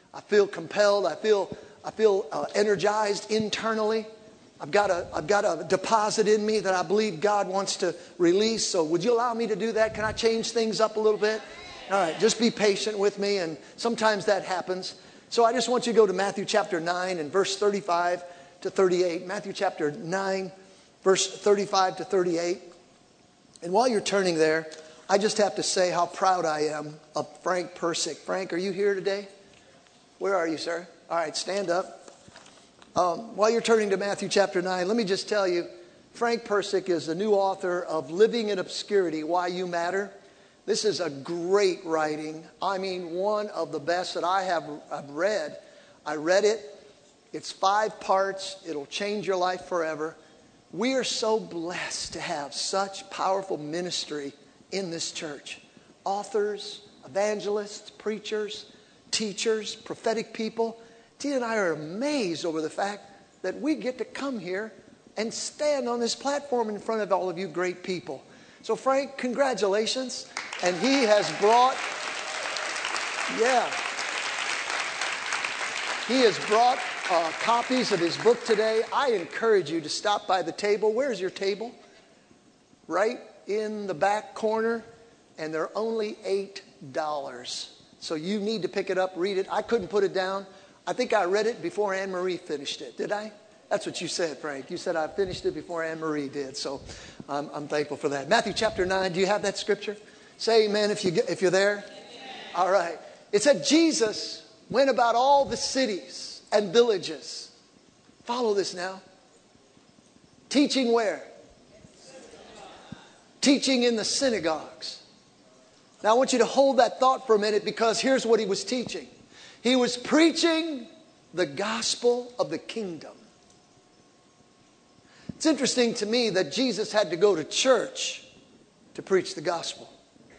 I feel compelled. I feel energized internally. I've got a deposit in me that I believe God wants to release. So would you allow me to do that? Can I change things up a little bit? All right, just be patient with me, and sometimes that happens. So I just want you to go to Matthew chapter 9 and verse 35 to 38. Matthew chapter 9, verse 35 to 38. And while you're turning there, I just have to say how proud I am of Frank Persick. Frank, are you here today? Where are you, sir? All right, stand up. While you're turning to Matthew chapter 9, let me just tell you, Frank Persick is the new author of Living in Obscurity, Why You Matter. This is a great writing. I mean, one of the best that I've read. I read it. It's 5 parts. It'll change your life forever. We are so blessed to have such powerful ministry in this church. Authors, evangelists, preachers, teachers, prophetic people. Tina and I are amazed over the fact that we get to come here and stand on this platform in front of all of you great people. So Frank, congratulations. And he has brought, copies of his book today. I encourage you to stop by the table. Where's your table? Right in the back corner. And they're only $8. So you need to pick it up, read it. I couldn't put it down. I think I read it before Anne Marie finished it. Did I? That's what you said, Frank. You said I finished it before Anne Marie did. So I'm thankful for that. Matthew chapter 9. Do you have that scripture? Say amen if you're there. Amen. All right. It said Jesus went about all the cities and villages. Follow this now. Teaching where? Teaching in the synagogues. Now I want you to hold that thought for a minute, because here's what he was teaching. He was preaching the gospel of the kingdom. It's interesting to me that Jesus had to go to church to preach the gospel.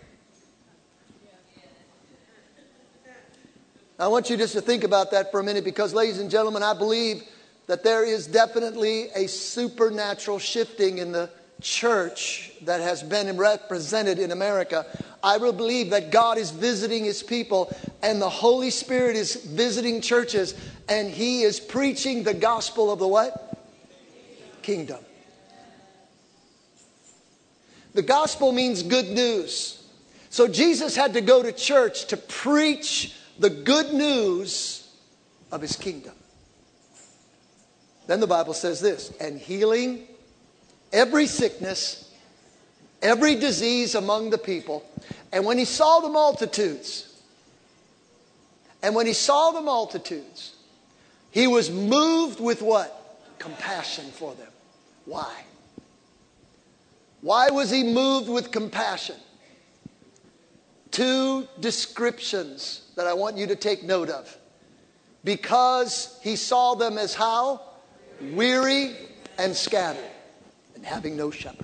I want you just to think about that for a minute, because, ladies and gentlemen, I believe that there is definitely a supernatural shifting in the church that has been represented in America. I will believe that God is visiting His people, and the Holy Spirit is visiting churches, and He is preaching the gospel of the what? Kingdom. The gospel means good news. So Jesus had to go to church to preach the good news of His kingdom. Then the Bible says this, and healing every sickness, every disease among the people. And when He saw the multitudes, He was moved with what? Compassion for them. Why? Why was He moved with compassion? 2 descriptions that I want you to take note of. Because He saw them as how? Weary and scattered, and having no shepherd.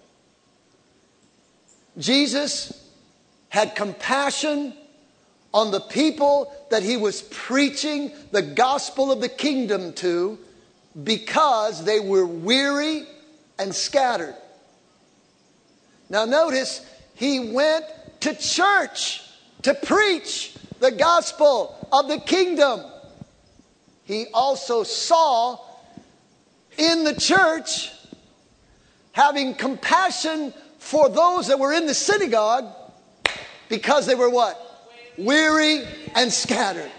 Jesus had compassion on the people that He was preaching the gospel of the kingdom to, because they were weary and scattered. Now notice, He went to church to preach the gospel of the kingdom. He also saw in the church having compassion for those that were in the synagogue, because they were what? Weary and scattered.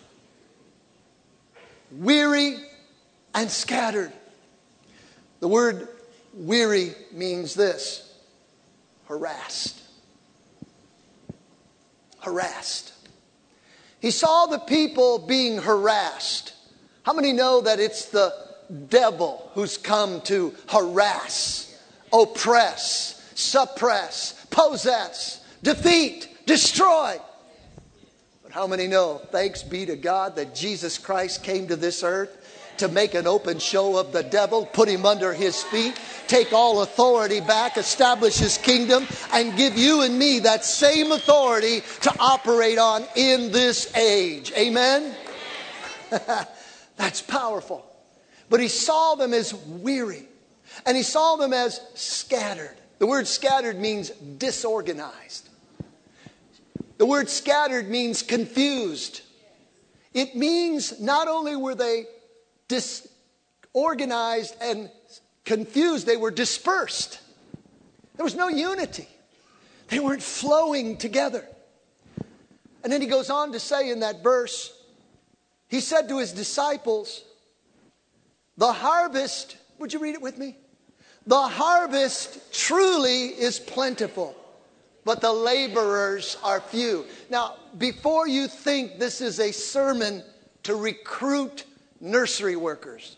Weary and scattered. The word weary means this: harassed. Harassed. He saw the people being harassed. How many know that it's the devil who's come to harass, oppress, suppress, possess, defeat, destroy? But how many know, thanks be to God, that Jesus Christ came to this earth to make an open show of the devil, put him under His feet, take all authority back, establish His kingdom, and give you and me that same authority to operate on in this age. Amen? That's powerful. But He saw them as weary, and He saw them as scattered. The word scattered means disorganized. The word scattered means confused. It means not only were they disorganized and confused, they were dispersed. There was no unity. They weren't flowing together. And then he goes on to say in that verse, he said to his disciples, the harvest, would you read it with me? The harvest truly is plentiful, but the laborers are few. Now, before you think this is a sermon to recruit nursery workers,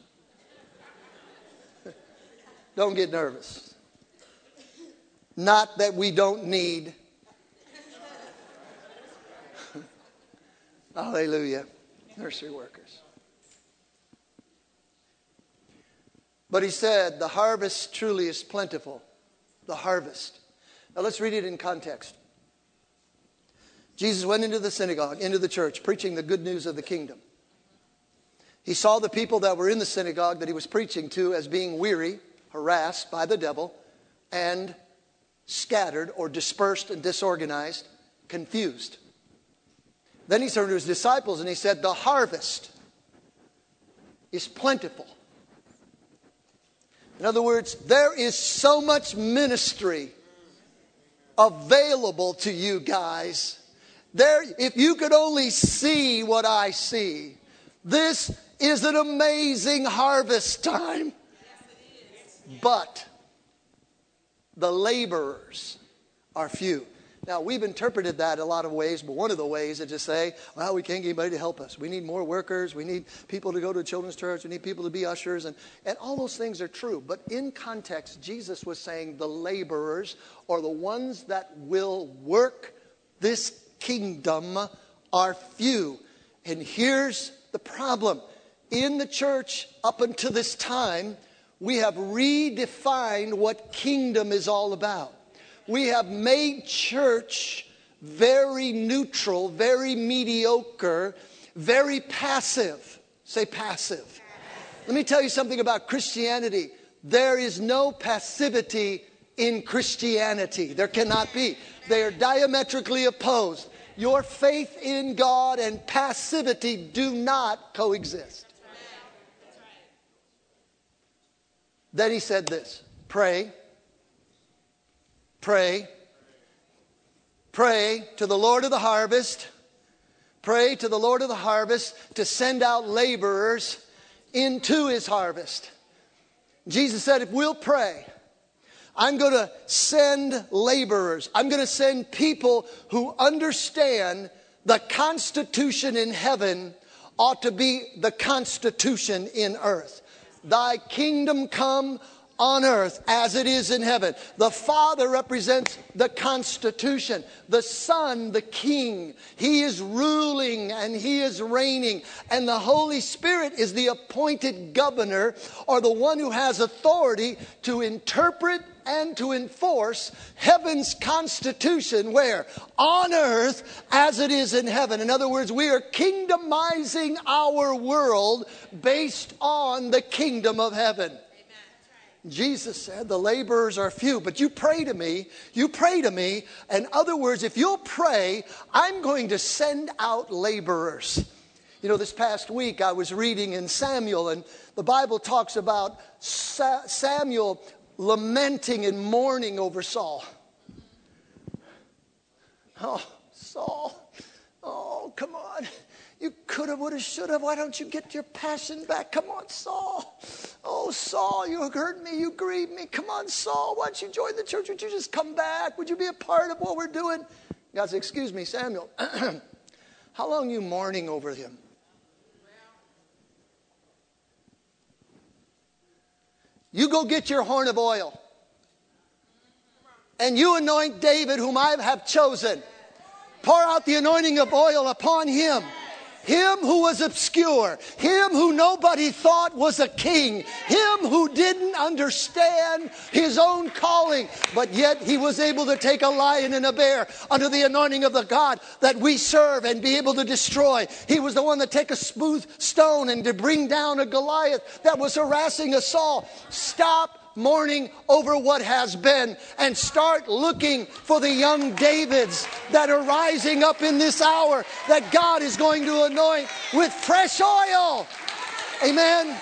don't get nervous. Not that we don't need, hallelujah, nursery workers. But he said, the harvest truly is plentiful. The harvest. Now let's read it in context. Jesus went into the synagogue, into the church, preaching the good news of the kingdom. He saw the people that were in the synagogue that he was preaching to as being weary, harassed by the devil, and scattered or dispersed and disorganized, confused. Then he turned to his disciples and he said, the harvest is plentiful. In other words, there is so much ministry available to you guys. If you could only see what I see, this is an amazing harvest time. But the laborers are few. Now, we've interpreted that a lot of ways, but one of the ways is to say, well, we can't get anybody to help us. We need more workers. We need people to go to a children's church. We need people to be ushers. And all those things are true. But in context, Jesus was saying the laborers, or the ones that will work this kingdom, are few. And here's the problem. In the church, up until this time, we have redefined what kingdom is all about. We have made church very neutral, very mediocre, very passive. Say passive. Let me tell you something about Christianity. There is no passivity in Christianity. There cannot be. They are diametrically opposed. Your faith in God and passivity do not coexist. Then he said this, pray to the Lord of the harvest. Pray to the Lord of the harvest to send out laborers into his harvest. Jesus said, if we'll pray, I'm going to send laborers. I'm going to send people who understand the constitution in heaven ought to be the constitution in earth. Thy kingdom come on earth as it is in heaven. The Father represents the Constitution. The Son, the King. He is ruling and He is reigning. And the Holy Spirit is the appointed governor, or the one who has authority to interpret and to enforce heaven's constitution. Where? On earth as it is in heaven. In other words, we are kingdomizing our world based on the kingdom of heaven. Jesus said, the laborers are few, but you pray to me. In other words, if you'll pray, I'm going to send out laborers. You know, this past week I was reading in Samuel, and the Bible talks about Samuel lamenting and mourning over Saul. Oh, Saul. Oh, come on. You could have, would have, should have. Why don't you get your passion back? Come on, Saul. Oh, Saul, you hurt me. You grieved me. Come on, Saul. Why don't you join the church? Would you just come back? Would you be a part of what we're doing? God said, excuse me, Samuel. How long are you mourning over him? You go get your horn of oil. And you anoint David, whom I have chosen. Pour out the anointing of oil upon him. Him who was obscure. Him who nobody thought was a king. Him who didn't understand his own calling. But yet he was able to take a lion and a bear under the anointing of the God that we serve and be able to destroy. He was the one that took a smooth stone and to bring down a Goliath that was harassing a Saul. Stop mourning over what has been and start looking for the young Davids that are rising up in this hour that God is going to anoint with fresh oil. Amen.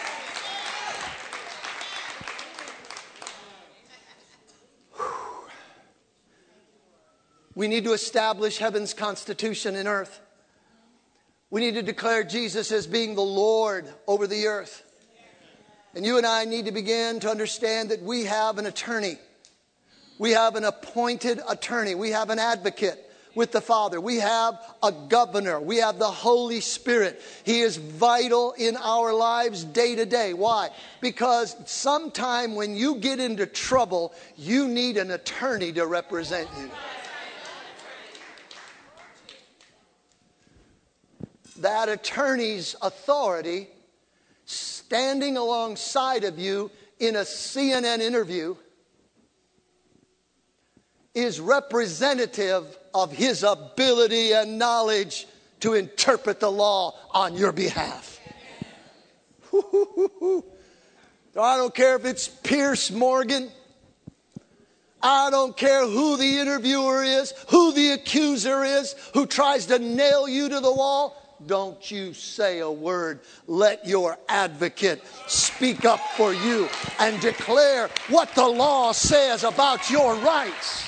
We need to establish heaven's constitution in earth. We need to declare Jesus as being the Lord over the earth. And you and I need to begin to understand that we have an attorney. We have an appointed attorney. We have an advocate with the Father. We have a governor. We have the Holy Spirit. He is vital in our lives day to day. Why? Because sometime when you get into trouble, you need an attorney to represent you. That attorney's authority, standing alongside of you in a CNN interview, is representative of his ability and knowledge to interpret the law on your behalf. I don't care if it's Pierce Morgan. I don't care who the interviewer is, who the accuser is, who tries to nail you to the wall. Don't you say a word. Let your advocate speak up for you and declare what the law says about your rights.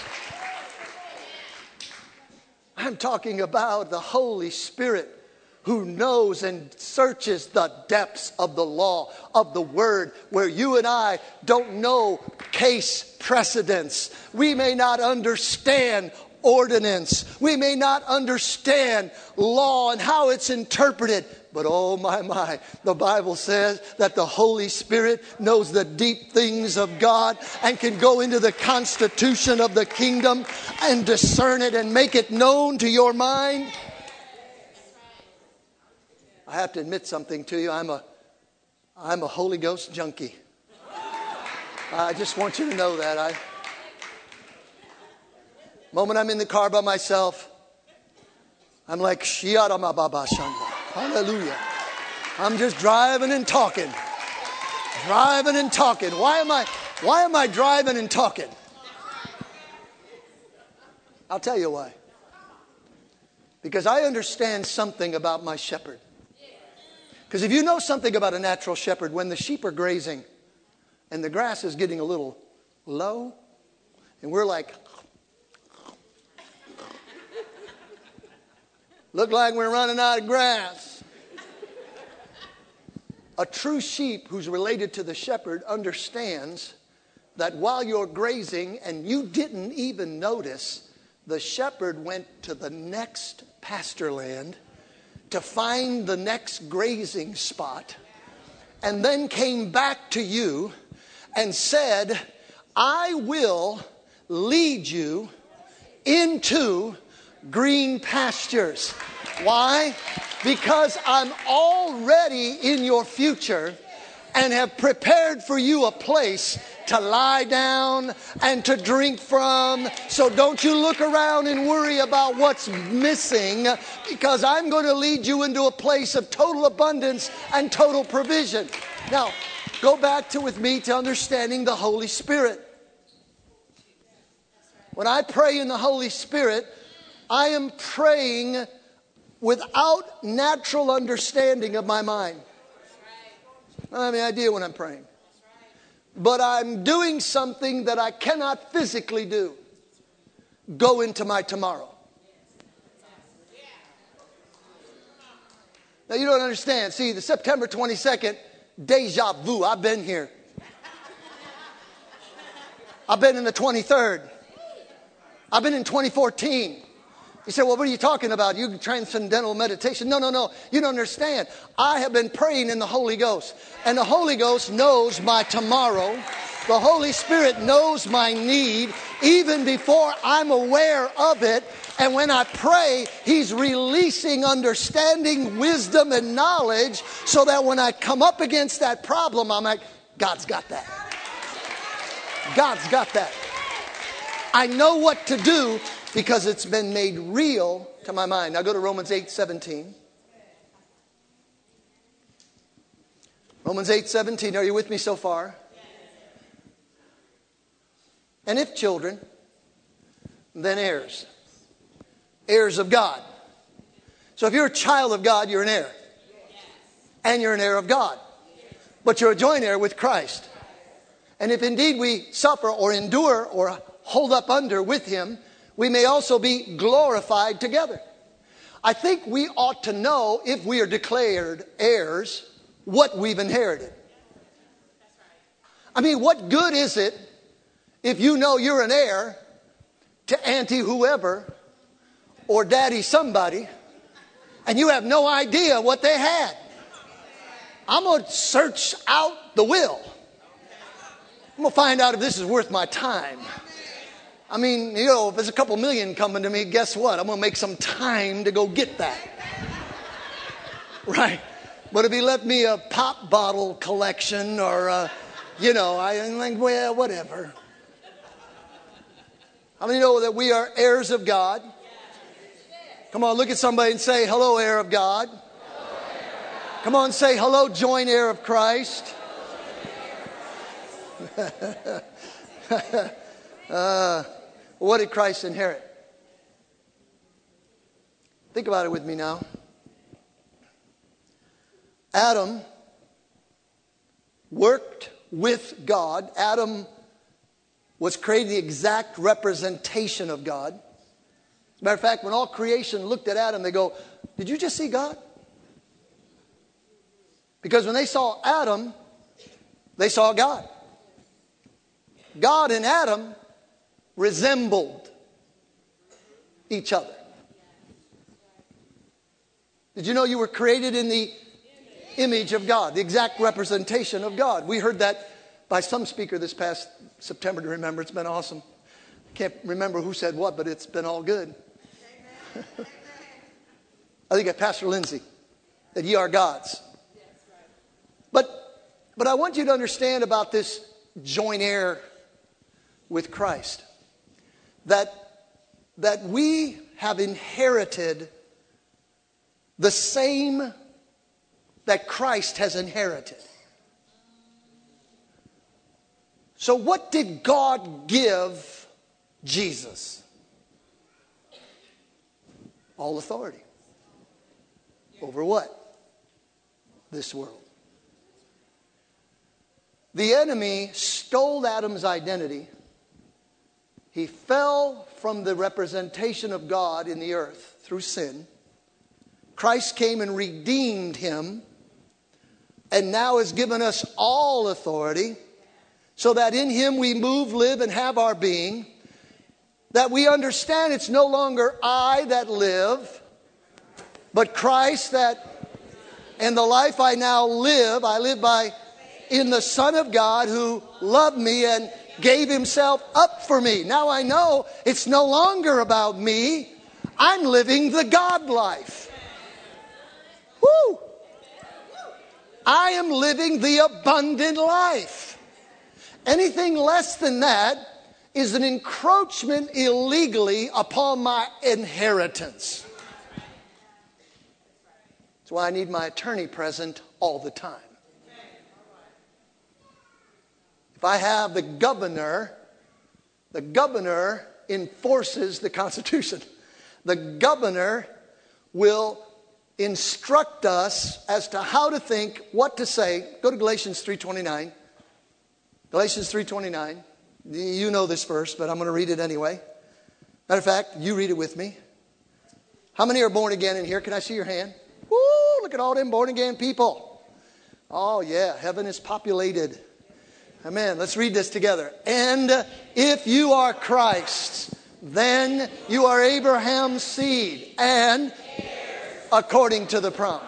I'm talking about the Holy Spirit who knows and searches the depths of the law, of the Word, where you and I don't know case precedents. We may not understand ordinance. We may not understand law and how it's interpreted. But oh my, the Bible says that the Holy Spirit knows the deep things of God and can go into the constitution of the kingdom and discern it and make it known to your mind. I have to admit something to you. I'm a Holy Ghost junkie. I just want you to know that. Moment I'm in the car by myself, I'm like, Shiarama Baba Shanda. Hallelujah. I'm just driving and talking. Driving and talking. Why am I driving and talking? I'll tell you why. Because I understand something about my shepherd. Because if you know something about a natural shepherd, when the sheep are grazing and the grass is getting a little low, and we're like, look like we're running out of grass. A true sheep who's related to the shepherd understands that while you're grazing and you didn't even notice, the shepherd went to the next pasture land to find the next grazing spot and then came back to you and said, I will lead you into green pastures. Why? Because I'm already in your future and have prepared for you a place to lie down and to drink from. So don't you look around and worry about what's missing, because I'm going to lead you into a place of total abundance and total provision. Now, go back with me to understanding the Holy Spirit. When I pray in the Holy Spirit, I am praying without natural understanding of my mind. I don't have any idea what I'm praying. But I'm doing something that I cannot physically do. Go into my tomorrow. Now you don't understand. See, the September 22nd, deja vu. I've been here. I've been in the 23rd. I've been in 2014. You say, well, what are you talking about? You transcendental meditation. No. You don't understand. I have been praying in the Holy Ghost. And the Holy Ghost knows my tomorrow. The Holy Spirit knows my need even before I'm aware of it. And when I pray, He's releasing understanding, wisdom, and knowledge so that when I come up against that problem, I'm like, God's got that. God's got that. I know what to do because it's been made real to my mind. Now go to Romans 8:17. Romans 8:17. Are you with me so far? And if children, then heirs. Heirs of God. So if you're a child of God, you're an heir. And you're an heir of God. But you're a joint heir with Christ. And if indeed we suffer or endure or hold up under with Him, we may also be glorified together. I think we ought to know, if we are declared heirs, what we've inherited. I mean, what good is it if you know you're an heir to Auntie whoever or Daddy somebody and you have no idea what they had? I'm going to search out the will. I'm going to find out if this is worth my time. I mean, you know, if there's a couple million coming to me, guess what? I'm going to make some time to go get that. Right? But if He left me a pop bottle collection or, you know, I'm like, well, whatever. How many know that we are heirs of God? Come on, look at somebody and say, hello, heir of God. Come on, say, hello, joint heir of Christ. What did Christ inherit? Think about it with me now. Adam worked with God. Adam was created the exact representation of God. As a matter of fact, when all creation looked at Adam, they go, did you just see God? Because when they saw Adam, they saw God. God and Adam resembled each other. Did you know you were created in the image of God, the exact representation of God? We heard that by some speaker this past September, to remember. It's been awesome. I can't remember who said what, but it's been all good. I think at Pastor Lindsay, that ye are God's. But I want you to understand about this joint heir with Christ. That we have inherited the same that Christ has inherited. So what did God give Jesus? All authority. Over what? This world. The enemy stole Adam's identity. He fell from the representation of God in the earth through sin. Christ came and redeemed him and now has given us all authority so that in Him we move, live, and have our being. That we understand it's no longer I that live, but Christ that, and the life I now live, I live by in the Son of God who loved me and gave Himself up for me. Now I know it's no longer about me. I'm living the God life. Woo! I am living the abundant life. Anything less than that is an encroachment illegally upon my inheritance. That's why I need my attorney present all the time. If I have the governor enforces the Constitution. The governor will instruct us as to how to think, what to say. Go to Galatians 3:29. Galatians 3:29. You know this verse, but I'm going to read it anyway. Matter of fact, you read it with me. How many are born again in here? Can I see your hand? Woo, look at all them born again people. Oh yeah, heaven is populated. Amen. Let's read this together. And if you are Christ's, then you are Abraham's seed, and according to the promise.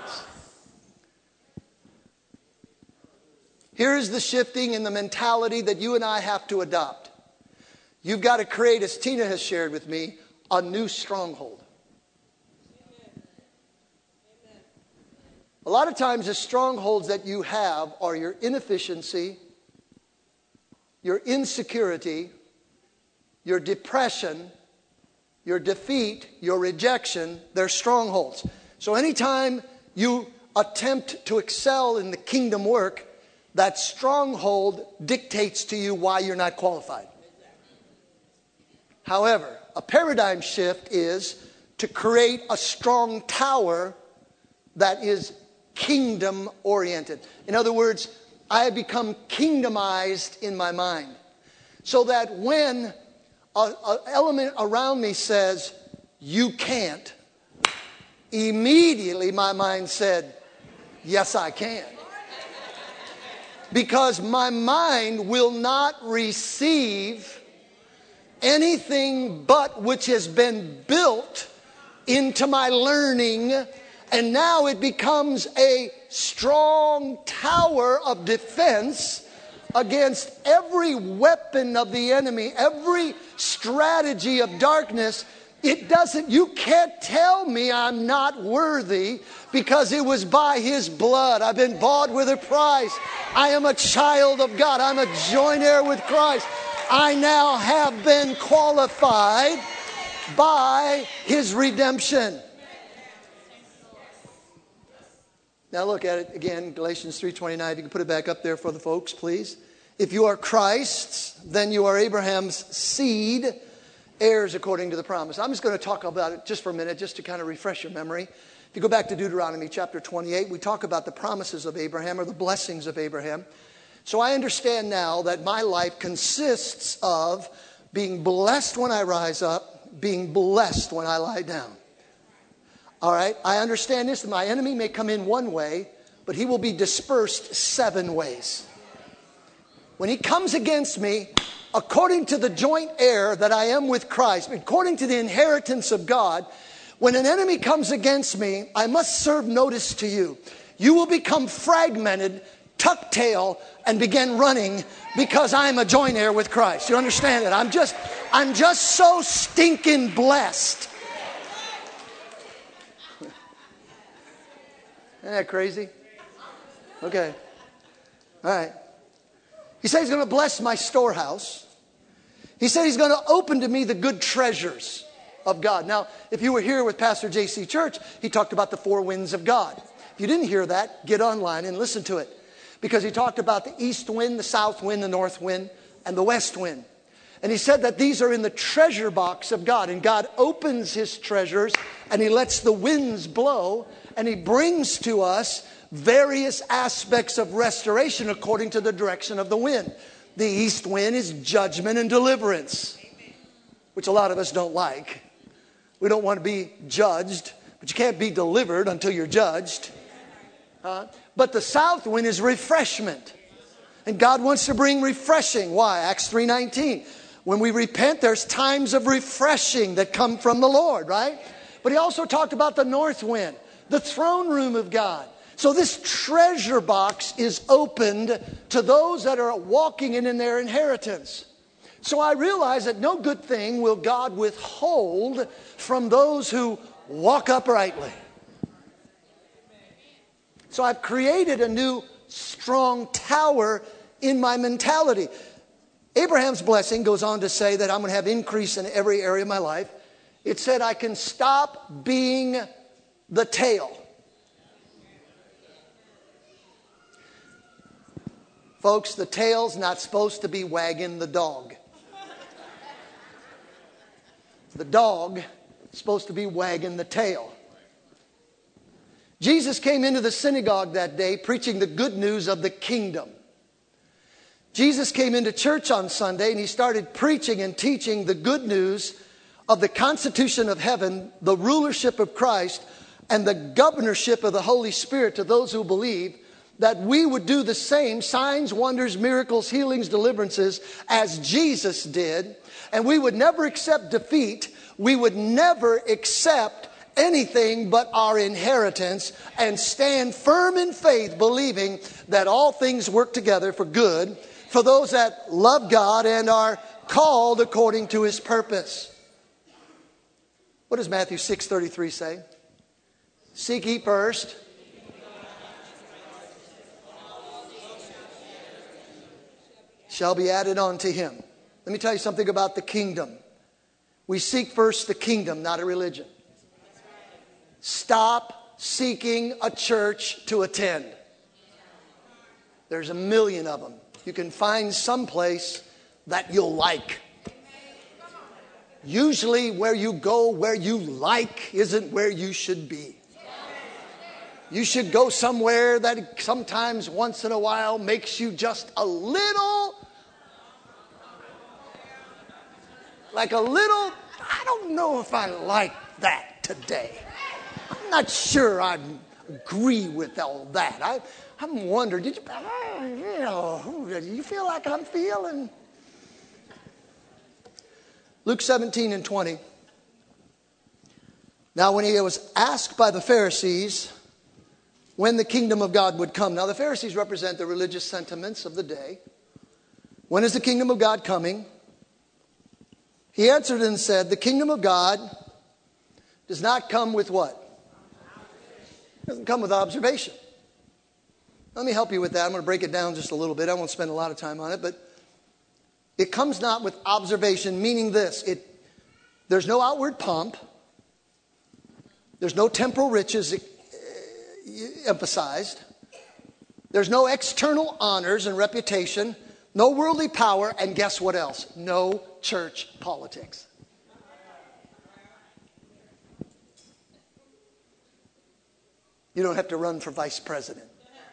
Here's the shifting in the mentality that you and I have to adopt. You've got to create, as Tina has shared with me, a new stronghold. A lot of times the strongholds that you have are your inefficiency, your insecurity, your depression, your defeat, your rejection. They're strongholds. So anytime you attempt to excel in the kingdom work, that stronghold dictates to you why you're not qualified. However, a paradigm shift is to create a strong tower that is kingdom oriented. In other words, I have become kingdomized in my mind. So that when an element around me says, you can't, immediately my mind said, yes, I can. Because my mind will not receive anything but which has been built into my learning. And now it becomes a strong tower of defense against every weapon of the enemy, every strategy of darkness. You can't tell me I'm not worthy because it was by His blood. I've been bought with a price. I am a child of God. I'm a joint heir with Christ. I now have been qualified by His redemption. Now look at it again, Galatians 3:29. If you can put it back up there for the folks, please. If you are Christ's, then you are Abraham's seed, heirs according to the promise. I'm just going to talk about it just for a minute, just to kind of refresh your memory. If you go back to Deuteronomy chapter 28, we talk about the promises of Abraham or the blessings of Abraham. So I understand now that my life consists of being blessed when I rise up, being blessed when I lie down. All right, I understand this. My enemy may come in one way, but he will be dispersed 7 ways. When he comes against me, according to the joint heir that I am with Christ, according to the inheritance of God, when an enemy comes against me, I must serve notice to you. You will become fragmented, tuck tail, and begin running because I'm a joint heir with Christ. You understand it? I'm just so stinking blessed. Isn't that crazy? Okay. All right. He said He's going to bless my storehouse. He said He's going to open to me the good treasures of God. Now, if you were here with Pastor J.C. Church, he talked about the 4 winds of God. If you didn't hear that, get online and listen to it. Because he talked about the east wind, the south wind, the north wind, and the west wind. And he said that these are in the treasure box of God. And God opens His treasures and He lets the winds blow. And He brings to us various aspects of restoration according to the direction of the wind. The east wind is judgment and deliverance, which a lot of us don't like. We don't want to be judged, but you can't be delivered until you're judged. But the south wind is refreshment. And God wants to bring refreshing. Why? Acts 3:19. When we repent, there's times of refreshing that come from the Lord, right? But he also talked about the north wind, the throne room of God. So this treasure box is opened to those that are walking in their inheritance. So I realize that no good thing will God withhold from those who walk uprightly. So I've created a new strong tower in my mentality. Abraham's blessing goes on to say that I'm going to have increase in every area of my life. It said I can stop being the tail. Folks, the tail's not supposed to be wagging the dog. The dog is supposed to be wagging the tail. Jesus came into the synagogue that day preaching the good news of the kingdom. Jesus came into church on Sunday and he started preaching and teaching the good news of the constitution of heaven, the rulership of Christ, and the governorship of the Holy Spirit to those who believe, that we would do the same signs, wonders, miracles, healings, deliverances as Jesus did. And we would never accept defeat. We would never accept anything but our inheritance and stand firm in faith, believing that all things work together for good for those that love God and are called according to His purpose. What does Matthew 6:33 say? Seek ye first shall be added unto him. Let me tell you something about the kingdom. We seek first the kingdom, not a religion. Stop seeking a church to attend. There's a million of them. You can find some place that you'll like. Usually where you go, where you like, isn't where you should be. You should go somewhere that sometimes once in a while makes you just a little, I don't know if I like that today. I'm not sure I agree with all that. I'm wondering, do you feel like I'm feeling? Luke 17:20. Now when he was asked by the Pharisees when the kingdom of God would come. Now the Pharisees represent the religious sentiments of the day. When is the kingdom of God coming? He answered and said, the kingdom of God does not come with what? It doesn't come with observation. Let me help you with that. I'm going to break it down just a little bit. I won't spend a lot of time on it, but it comes not with observation, meaning this. There's no outward pomp. There's no temporal riches emphasized. There's no external honors and reputation. No worldly power. And guess what else? No church politics. You don't have to run for vice president.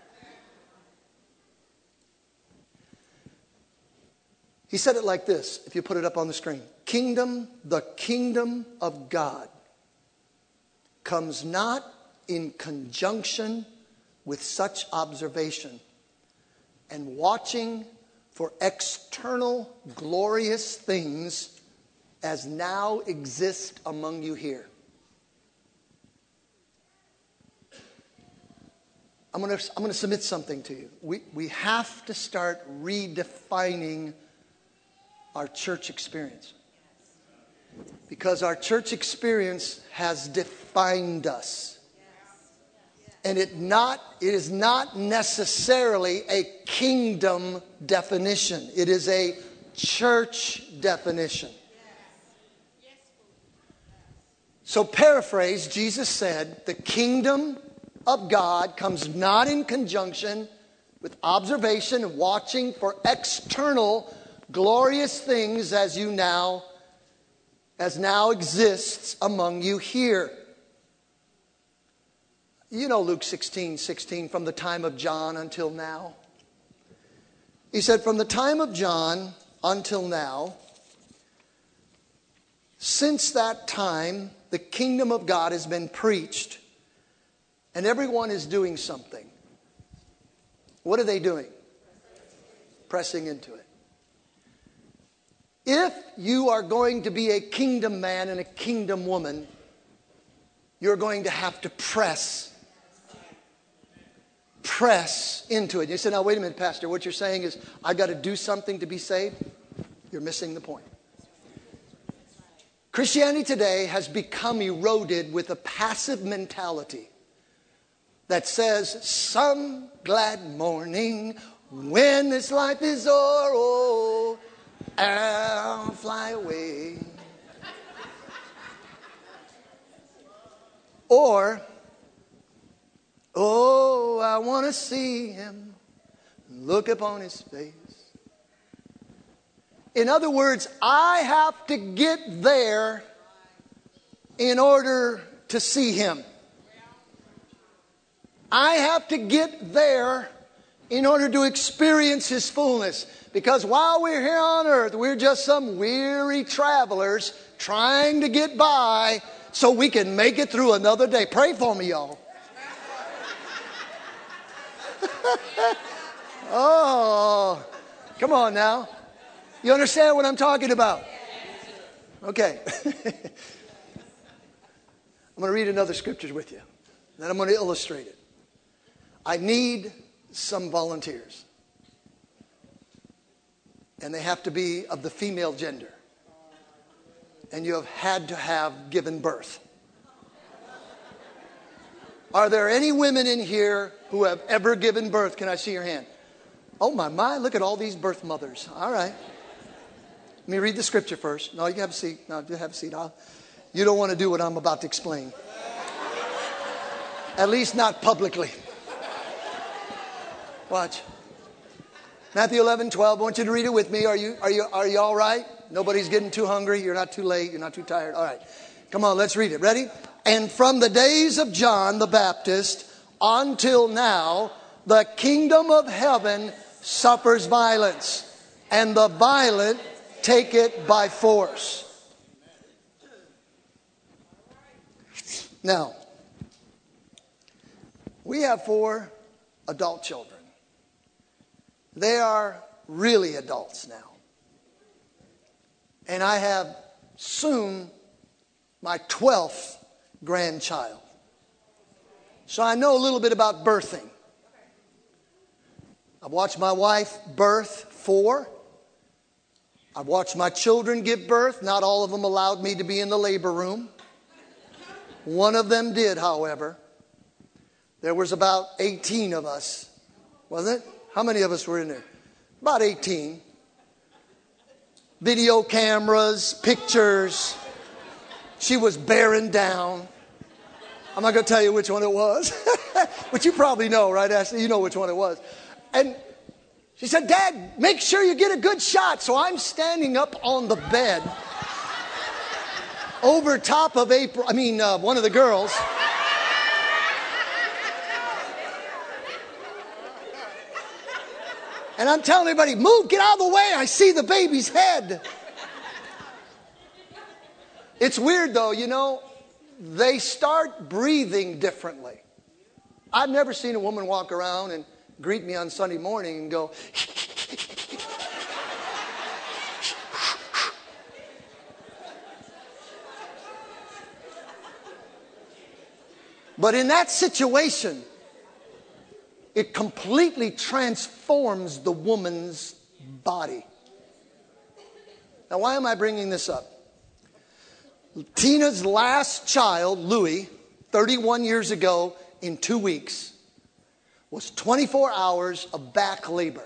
He said it like this, if you put it up on the screen. The kingdom of God comes not in conjunction with such observation and watching for external glorious things as now exist among you here. I'm going to submit something to you. We have to start redefining our church experience. Because our church experience has defined us. And it is not necessarily a kingdom definition. It is a church definition. So paraphrase, Jesus said, the kingdom of God comes not in conjunction with observation and watching for external glorious things as now exists among you here. You know Luke 16:16, from the time of John until now. He said, from the time of John until now, since that time, the kingdom of God has been preached, and everyone is doing something. What are they doing? Pressing into it. If you are going to be a kingdom man and a kingdom woman, you're going to have to press into it. You say, now wait a minute, Pastor, what you're saying is I got to do something to be saved? You're missing the point. Christianity today has become eroded with a passive mentality that says, some glad morning when this life is o'er, oh, I'll fly away. Or, oh, I want to see him, look upon his face. In other words, I have to get there in order to see him. I have to get there in order to experience his fullness. Because while we're here on earth, we're just some weary travelers trying to get by so we can make it through another day. Pray for me, y'all. Oh, come on now. You understand what I'm talking about? Okay. I'm going to read another scripture with you. Then I'm going to illustrate it. I need some volunteers. And they have to be of the female gender. And you have had to have given birth. Are there any women in here who have ever given birth? Can I see your hand? Oh my, look at all these birth mothers. All right. Let me read the scripture first. No, you have a seat. No, you have a seat. You don't want to do what I'm about to explain. At least not publicly. Watch. Matthew 11:12. I want you to read it with me. Are you all right? Nobody's getting too hungry. You're not too late. You're not too tired. All right. Come on, let's read it. Ready? And from the days of John the Baptist until now, the kingdom of heaven suffers violence, and the violent take it by force. Now, we have 4 adult children. They are really adults now. And I have soon my 12th grandchild. So I know a little bit about birthing. I've watched my wife birth 4. I've watched my children give birth. Not all of them allowed me to be in the labor room. One of them did, however. There was about 18 of us, wasn't it? How many of us were in there? About 18. Video cameras, pictures. She was bearing down. I'm not going to tell you which one it was. But you probably know, right, Ashley? You know which one it was. And she said, Dad, make sure you get a good shot. So I'm standing up on the bed over top of one of the girls. And I'm telling everybody, move, get out of the way. I see the baby's head. It's weird though, you know, they start breathing differently. I've never seen a woman walk around and greet me on Sunday morning and go, but in that situation, it completely transforms the woman's body. Now, why am I bringing this up? Tina's last child, Louis, 31 years ago in 2 weeks, was 24 hours of back labor.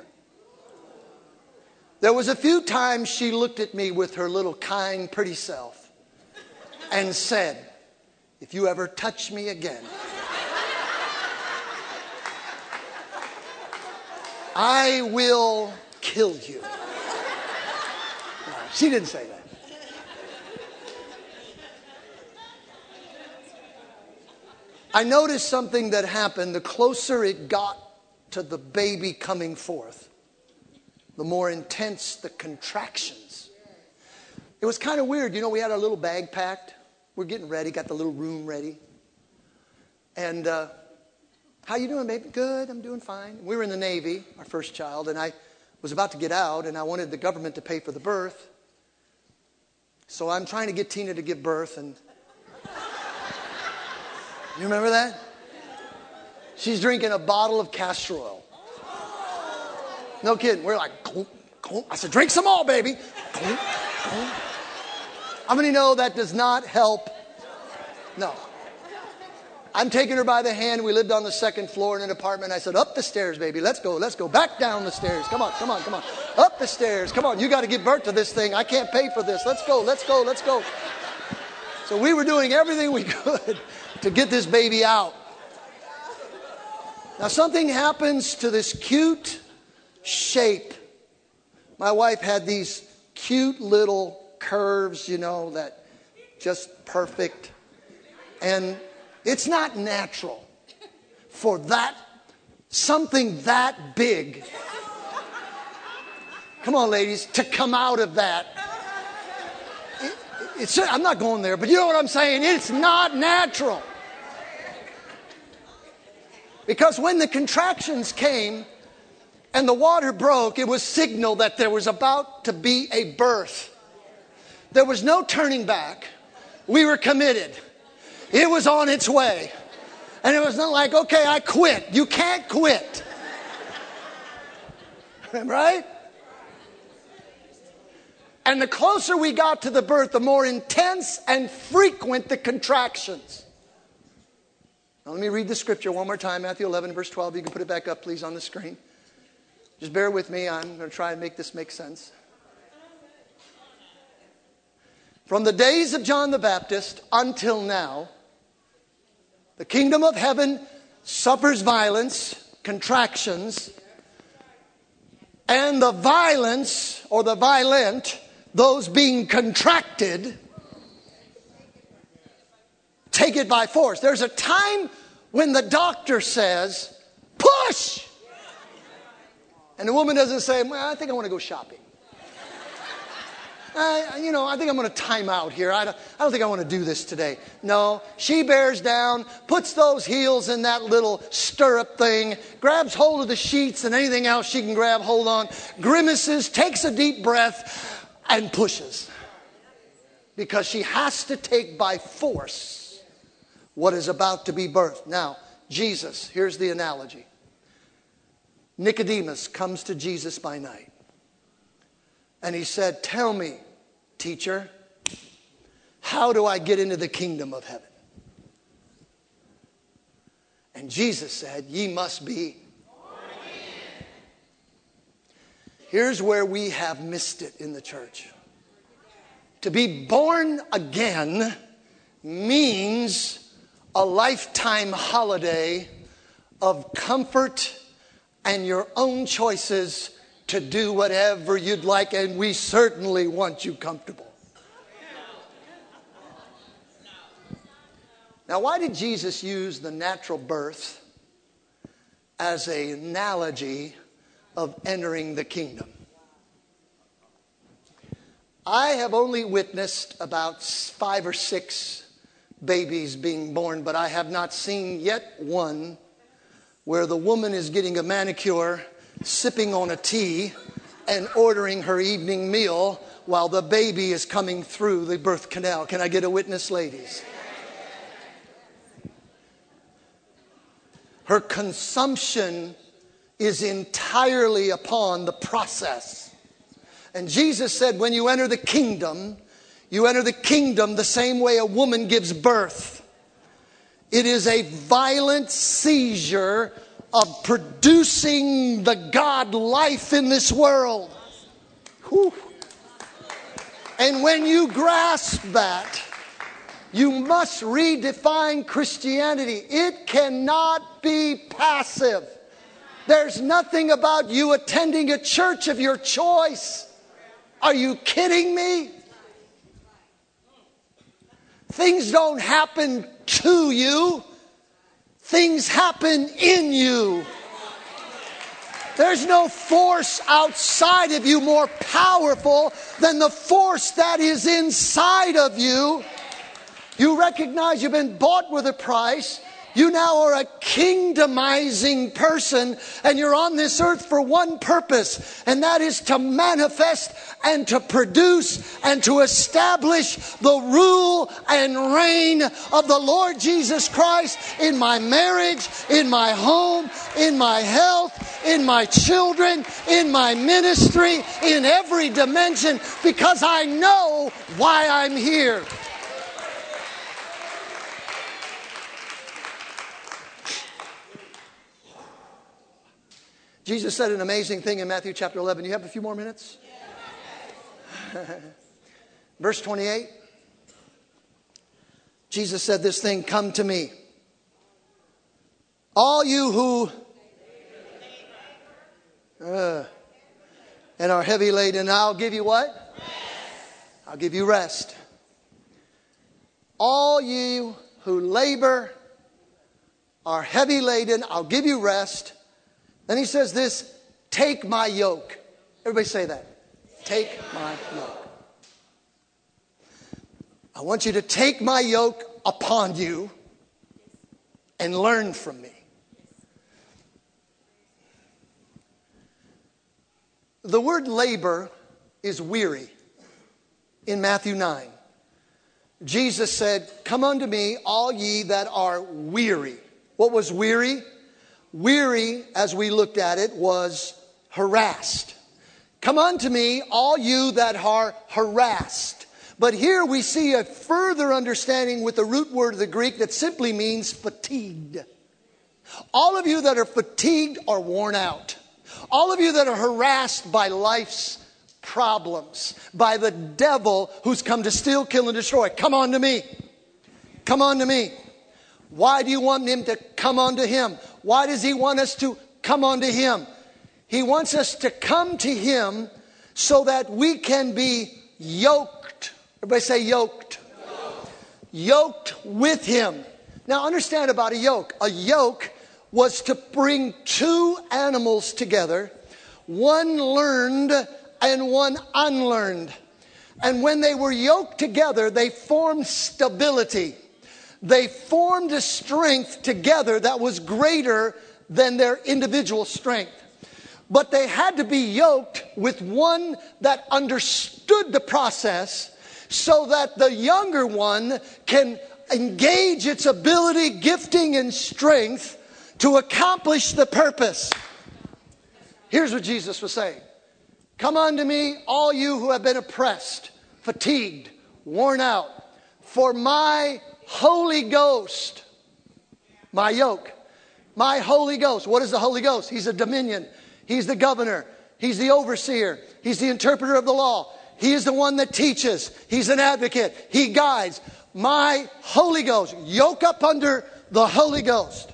There was a few times she looked at me with her little kind, pretty self and said, if you ever touch me again, I will kill you. No, she didn't say that. I noticed something that happened. The closer it got to the baby coming forth, the more intense the contractions. It was kind of weird. You know, we had our little bag packed. We're getting ready, got the little room ready. And how you doing, baby? Good, I'm doing fine. We were in the Navy, our first child, and I was about to get out, and I wanted the government to pay for the birth. So I'm trying to get Tina to give birth, and you remember that? She's drinking a bottle of castor oil. No kidding. We're like, I said, drink some more, baby. How many know that does not help? No. I'm taking her by the hand. We lived on the 2nd floor in an apartment. I said, up the stairs, baby. Let's go. Back down the stairs. Come on. Up the stairs. Come on. You got to give birth to this thing. I can't pay for this. Let's go. So we were doing everything we could to get this baby out. Now something happens to this cute shape. My wife had these cute little curves, you know, that just perfect. And it's not natural for something that big, come on ladies, to come out of that. I'm not going there, but you know what I'm saying? It's not natural. Because when the contractions came and the water broke, it was signal that there was about to be a birth. There was no turning back. We were committed. It was on its way. And it was not like, okay, I quit. You can't quit. Right? And the closer we got to the birth, the more intense and frequent the contractions. Now let me read the scripture one more time. Matthew 11, verse 12. You can put it back up, please, on the screen. Just bear with me. I'm going to try and make this make sense. From the days of John the Baptist until now, the kingdom of heaven suffers violence, contractions, and the violence or the violent those being contracted take it by force. There's a time when the doctor says, push! And the woman doesn't say, well, I think I want to go shopping. I think I'm going to time out here. I don't think I want to do this today. No, she bears down, puts those heels in that little stirrup thing, grabs hold of the sheets and anything else she can grab hold on, grimaces, takes a deep breath, and pushes. Because she has to take by force what is about to be birthed. Now, Jesus, here's the analogy. Nicodemus comes to Jesus by night. And he said, tell me, teacher, how do I get into the kingdom of heaven? And Jesus said, ye must be born again. Here's where we have missed it in the church. To be born again means a lifetime holiday of comfort and your own choices to do whatever you'd like, and we certainly want you comfortable. Now, why did Jesus use the natural birth as an analogy of entering the kingdom? I have only witnessed about 5 or 6 babies being born, but I have not seen yet one where the woman is getting a manicure, sipping on a tea, and ordering her evening meal while the baby is coming through the birth canal. Can I get a witness, ladies? Her consumption is entirely upon the process. And Jesus said, when you enter the kingdom the same way a woman gives birth. It is a violent seizure of producing the God life in this world. Whew. And when you grasp that, you must redefine Christianity. It cannot be passive. There's nothing about you attending a church of your choice. Are you kidding me? Things don't happen to you. Things happen in you. There's no force outside of you more powerful than the force that is inside of you. You recognize you've been bought with a price. You now are a kingdomizing person, and you're on this earth for one purpose, and that is to manifest and to produce and to establish the rule and reign of the Lord Jesus Christ in my marriage, in my home, in my health, in my children, in my ministry, in every dimension, because I know why I'm here. Jesus said an amazing thing in Matthew chapter 11. You have a few more minutes? Verse 28. Jesus said this thing, come to me. All you who and are heavy laden, I'll give you what? Rest. I'll give you rest. All you who labor, are heavy laden, I'll give you rest. Then he says this, take my yoke. Everybody say that. Take my yoke. I want you to take my yoke upon you and learn from me. The word labor is weary in Matthew 9. Jesus said, come unto me, all ye that are weary. What was weary? Weary, as we looked at it, was harassed. Come unto me, all you that are harassed. But here we see a further understanding with the root word of the Greek that simply means fatigued. All of you that are fatigued or worn out. All of you that are harassed by life's problems, by the devil who's come to steal, kill, and destroy. Come on to me. Come on to me. Why do you want him to come unto him? Why does he want us to come unto him? He wants us to come to him so that we can be yoked. Everybody say yoked. Yoked with him. Now understand about a yoke. A yoke was to bring two animals together, one learned and one unlearned. And when they were yoked together, they formed stability. They formed a strength together that was greater than their individual strength. But they had to be yoked with one that understood the process so that the younger one can engage its ability, gifting, and strength to accomplish the purpose. Here's what Jesus was saying. Come unto me, all you who have been oppressed, fatigued, worn out, for my Holy Ghost, my yoke, my Holy Ghost. What is the Holy Ghost? He's a dominion. He's the governor. He's the overseer. He's the interpreter of the law. He is the one that teaches. He's an advocate. He guides. My Holy Ghost. Yoke up under the Holy Ghost.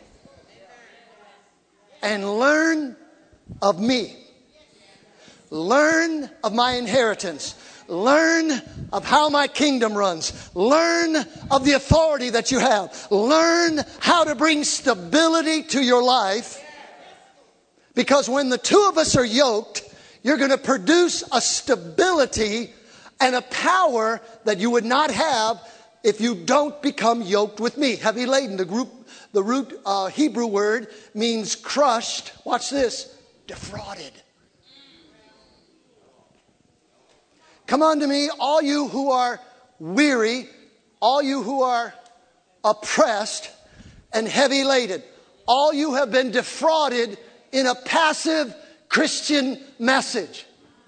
And learn of me. Learn of my inheritance. Learn of how my kingdom runs. Learn of the authority that you have. Learn how to bring stability to your life. Because when the two of us are yoked, you're going to produce a stability and a power that you would not have if you don't become yoked with me. Heavy laden. The root Hebrew word means crushed. Watch this. Defrauded. Come unto me, all you who are weary, all you who are oppressed and heavy laden. All you have been defrauded in a passive Christian message.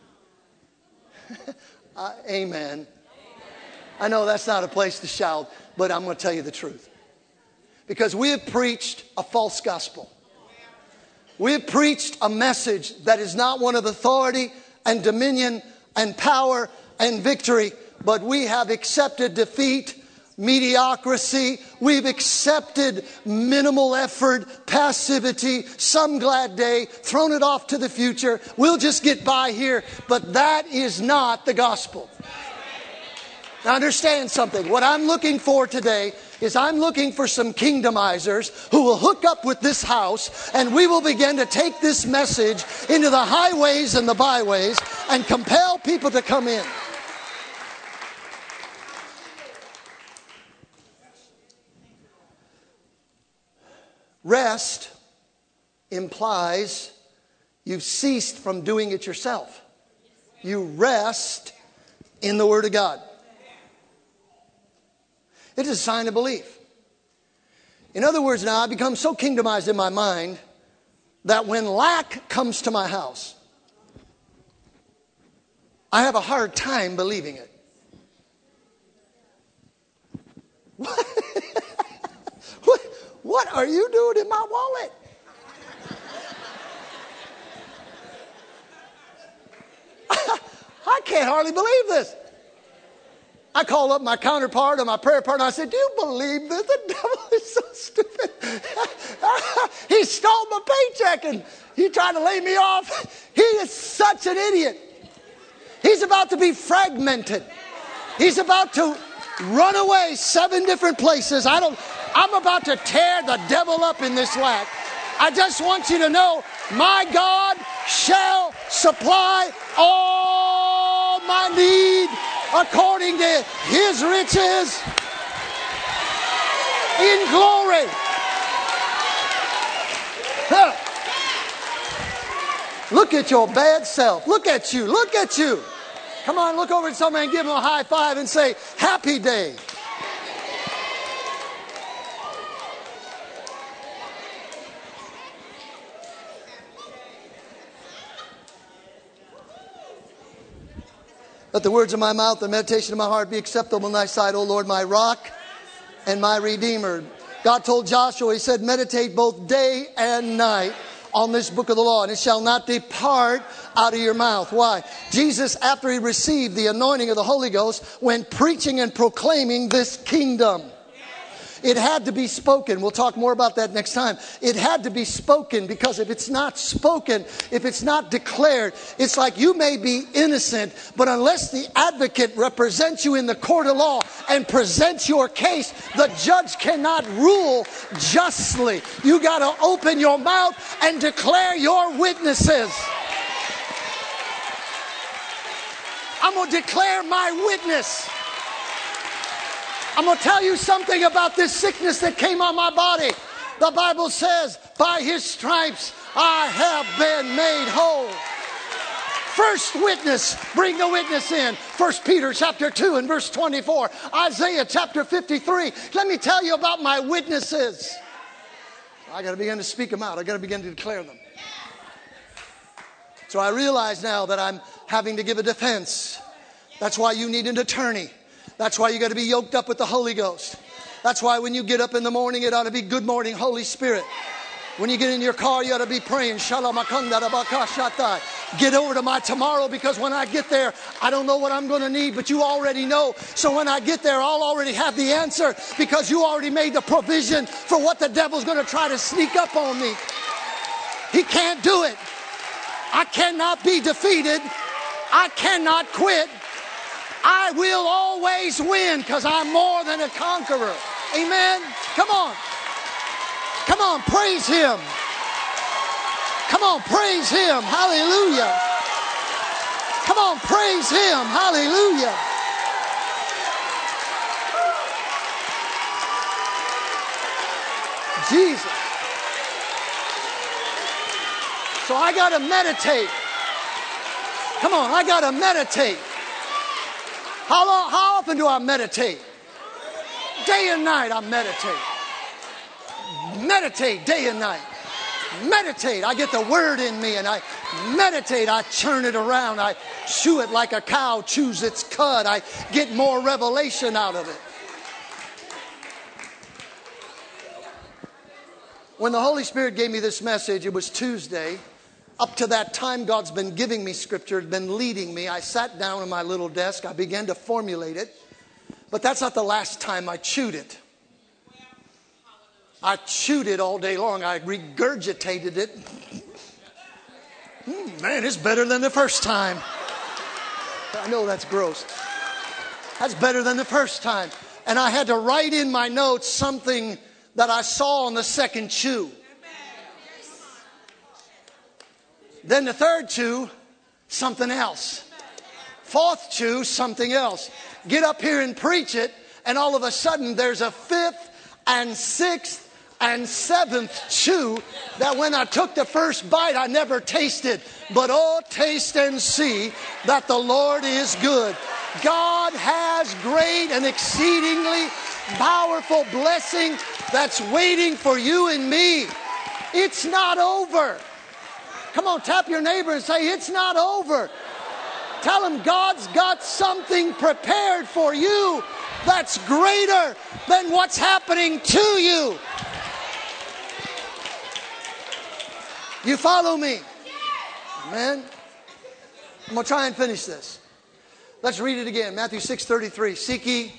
Amen. I know that's not a place to shout, but I'm going to tell you the truth. Because we have preached a false gospel. We have preached a message that is not one of authority and dominion and power and victory, but we have accepted defeat, mediocrity. We've accepted minimal effort, passivity, some glad day, thrown it off to the future. We'll just get by here. But that is not the gospel. Now understand something. What I'm looking for today is I'm looking for some kingdomizers who will hook up with this house, and we will begin to take this message into the highways and the byways and compel people to come in. Rest implies you've ceased from doing it yourself. You rest in the Word of God. It is a sign of belief. In other words, now I become so kingdomized in my mind that when lack comes to my house, I have a hard time believing it. What are you doing in my wallet? I can't hardly believe this. I call up my counterpart or my prayer partner. I said, do you believe this? The devil is so stupid. He stole my paycheck and he tried to lay me off. He is such an idiot. He's about to be fragmented. He's about to run away 7 different places. I'm about to tear the devil up in this lack. I just want you to know, my God shall supply all my need according to His riches in glory. Huh. Look at your bad self. Look at you. Look at you. Come on, look over at somebody and give them a high five and say, happy day. Let the words of my mouth and the meditation of my heart be acceptable in thy sight, O Lord, my rock and my redeemer. God told Joshua, He said, meditate both day and night on this book of the law, and it shall not depart out of your mouth. Why? Jesus, after He received the anointing of the Holy Ghost, went preaching and proclaiming this kingdom. It had to be spoken. We'll talk more about that next time. It had to be spoken, because if it's not spoken, if it's not declared, it's like you may be innocent, but unless the advocate represents you in the court of law and presents your case, the judge cannot rule justly. You got to open your mouth and declare your witnesses. I'm going to declare my witness. I'm going to tell you something about this sickness that came on my body. The Bible says, by His stripes I have been made whole. First witness, bring the witness in. 1 Peter chapter 2 and verse 24. Isaiah chapter 53. Let me tell you about my witnesses. I got to begin to speak them out. I got to begin to declare them. So I realize now that I'm having to give a defense. That's why you need an attorney. That's why you got to be yoked up with the Holy Ghost. That's why when you get up in the morning, it ought to be good morning, Holy Spirit. When you get in your car, you ought to be praying. Get over to my tomorrow, because when I get there, I don't know what I'm going to need, but you already know. So when I get there, I'll already have the answer, because you already made the provision for what the devil's going to try to sneak up on me. He can't do it. I cannot be defeated. I cannot quit. I will always win, because I'm more than a conqueror. Amen. Come on. Come on, praise Him. Come on, praise Him. Hallelujah. Come on, praise Him. Hallelujah. Jesus. So I got to meditate. Come on, I got to meditate. How often do I meditate? Day and night I meditate. Meditate day and night. Meditate. I get the word in me and I meditate. I churn it around. I chew it like a cow chews its cud. I get more revelation out of it. When the Holy Spirit gave me this message, it was Tuesday. Up to that time, God's been giving me scripture, been leading me. I sat down at my little desk. I began to formulate it. But that's not the last time I chewed it. I chewed it all day long. I regurgitated it. Man, it's better than the first time. I know that's gross. That's better than the first time. And I had to write in my notes something that I saw on the second chew. Then the third chew, something else. Fourth chew, something else. Get up here and preach it, and all of a sudden there's a fifth and sixth and seventh chew that when I took the first bite I never tasted. But oh, taste and see that the Lord is good. God has great and exceedingly powerful blessing that's waiting for you and me. It's not over. Come on, tap your neighbor and say, it's not over. Tell him God's got something prepared for you that's greater than what's happening to you. You follow me? Amen. I'm going to try and finish this. Let's read it again. Matthew 6:33. Seek ye.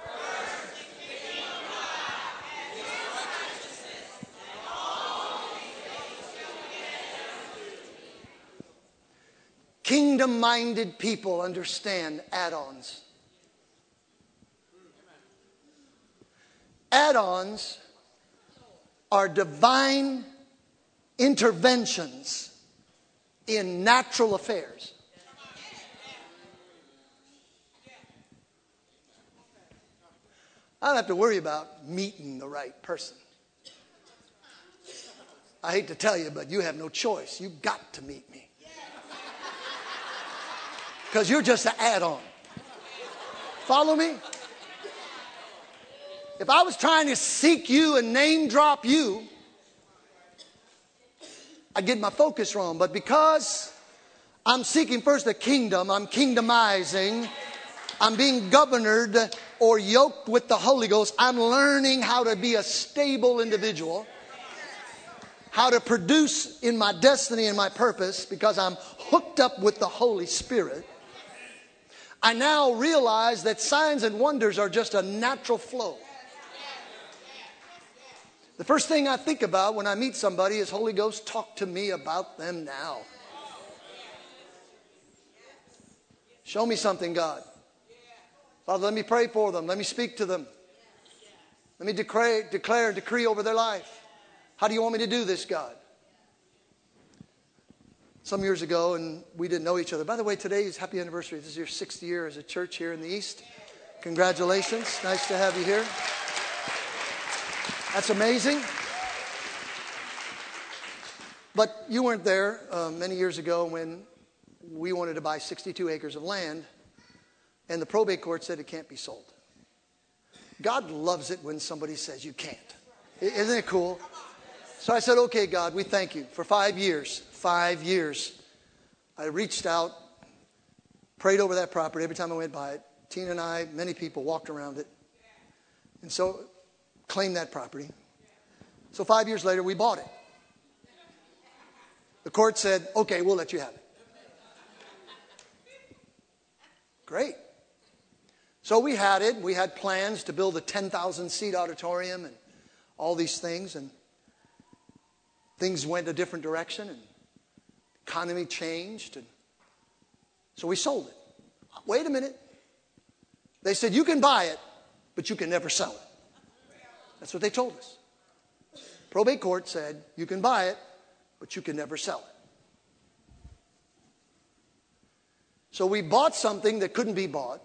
Kingdom-minded people understand add-ons. Add-ons are divine interventions in natural affairs. I don't have to worry about meeting the right person. I hate to tell you, but you have no choice. You've got to meet me. Because you're just an add-on. Follow me? If I was trying to seek you and name drop you, I'd get my focus wrong. But because I'm seeking first the kingdom, I'm kingdomizing, I'm being governed or yoked with the Holy Ghost, I'm learning how to be a stable individual, how to produce in my destiny and my purpose because I'm hooked up with the Holy Spirit. I now realize that signs and wonders are just a natural flow. The first thing I think about when I meet somebody is, Holy Ghost, talk to me about them now. Show me something, God. Father, let me pray for them. Let me speak to them. Let me declare and decree over their life. How do you want me to do this, God? Some years ago, and we didn't know each other. By the way, today is happy anniversary. This is your 6th year as a church here in the East. Congratulations. Nice to have you here. That's amazing. But you weren't there many years ago when we wanted to buy 62 acres of land, and the probate court said it can't be sold. God loves it when somebody says you can't. Isn't it cool? So I said, okay, God, we thank you. For 5 years, I reached out, prayed over that property every time I went by it. Tina and I, many people walked around it. And so claimed that property. So 5 years later, we bought it. The court said, okay, we'll let you have it. Great. So we had it. We had plans to build a 10,000-seat auditorium and all these things. And things went a different direction. And the economy changed. And so we sold it. Wait a minute. They said, you can buy it, but you can never sell it. That's what they told us. Probate court said, you can buy it, but you can never sell it. So we bought something that couldn't be bought.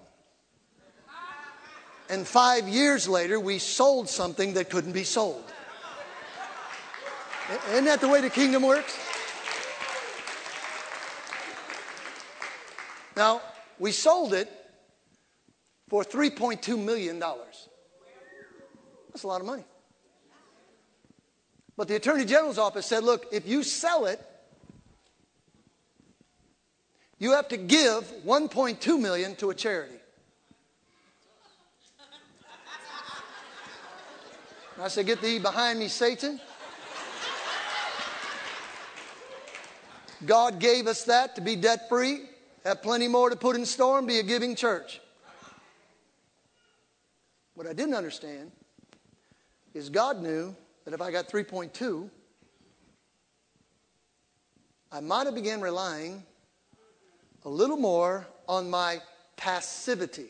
And 5 years later, we sold something that couldn't be sold. Isn't that the way the kingdom works? Now, we sold it for $3.2 million. That's a lot of money. But the Attorney General's office said, look, if you sell it, you have to give $1.2 million to a charity. And I said, get thee behind me, Satan. God gave us that to be debt-free, have plenty more to put in store, and be a giving church. What I didn't understand is God knew that if I got 3.2, I might have begun relying a little more on my passivity.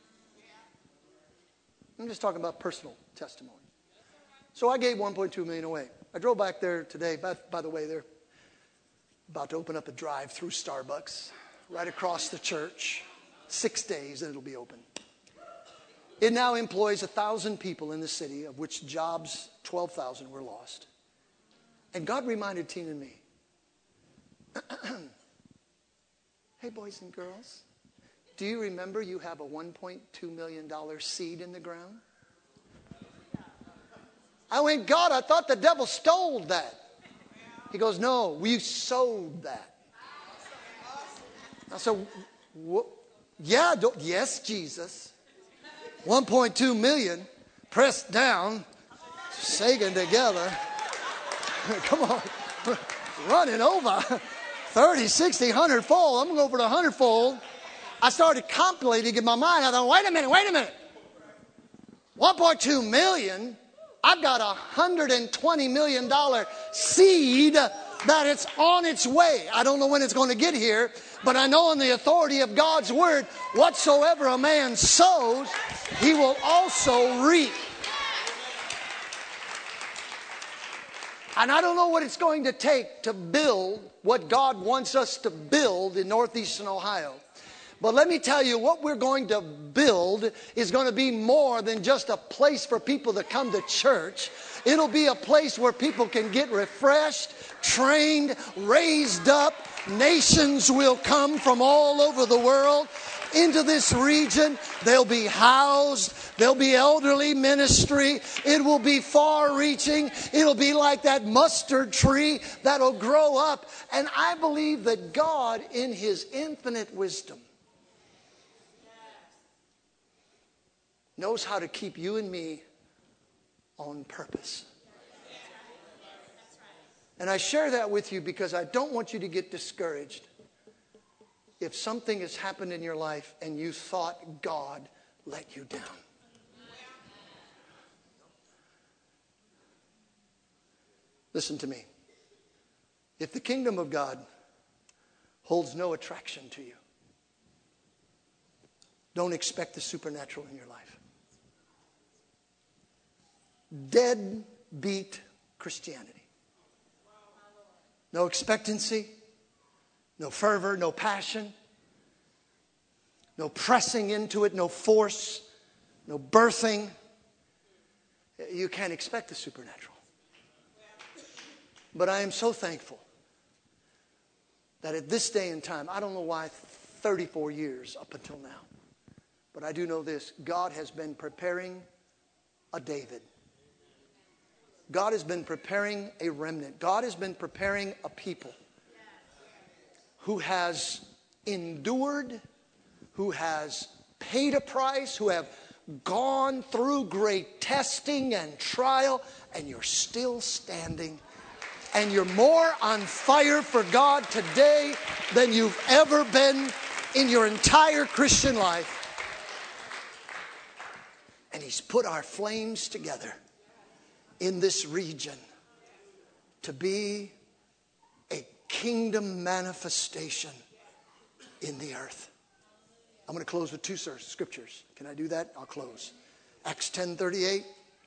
I'm just talking about personal testimony. So I gave $1.2 million away. I drove back there today. By the way, they're about to open up a drive-through Starbucks right across the church. 6 days and it'll be open. It now employs 1,000 people in the city, of which jobs, 12,000 were lost. And God reminded Tina and me, hey, boys and girls, do you remember you have a $1.2 million seed in the ground? I went, God, I thought the devil stole that. He goes, no, we sowed that. I said, yeah, yes, Jesus. 1.2 million pressed down, shaken together. Come on, running over 30, 60, 100 fold. I'm going to go for the 100 fold. I started contemplating in my mind. I thought, wait a minute. 1.2 million. I've got $120 million seed that it's on its way. I don't know when it's going to get here, but I know in the authority of God's word, whatsoever a man sows, he will also reap. And I don't know what it's going to take to build what God wants us to build in northeastern Ohio. But let me tell you, what we're going to build is going to be more than just a place for people to come to church. It'll be a place where people can get refreshed, trained, raised up. Nations will come from all over the world into this region. They'll be housed. There'll be elderly ministry. It will be far-reaching. It'll be like that mustard tree that'll grow up. And I believe that God, in His infinite wisdom, knows how to keep you and me on purpose. And I share that with you because I don't want you to get discouraged if something has happened in your life and you thought God let you down. Listen to me. If the kingdom of God holds no attraction to you, don't expect the supernatural in your life. Deadbeat Christianity. No expectancy, no fervor, no passion, no pressing into it, no force, no birthing. You can't expect the supernatural. But I am so thankful that at this day and time, I don't know why 34 years up until now, but I do know this: God has been preparing a David. God has been preparing a remnant. God has been preparing a people who has endured, who has paid a price, who have gone through great testing and trial, and you're still standing. And you're more on fire for God today than you've ever been in your entire Christian life. And He's put our flames together in this region to be a kingdom manifestation in the earth. I'm going to close with two scriptures. Can I do that? I'll close. Acts 10:38.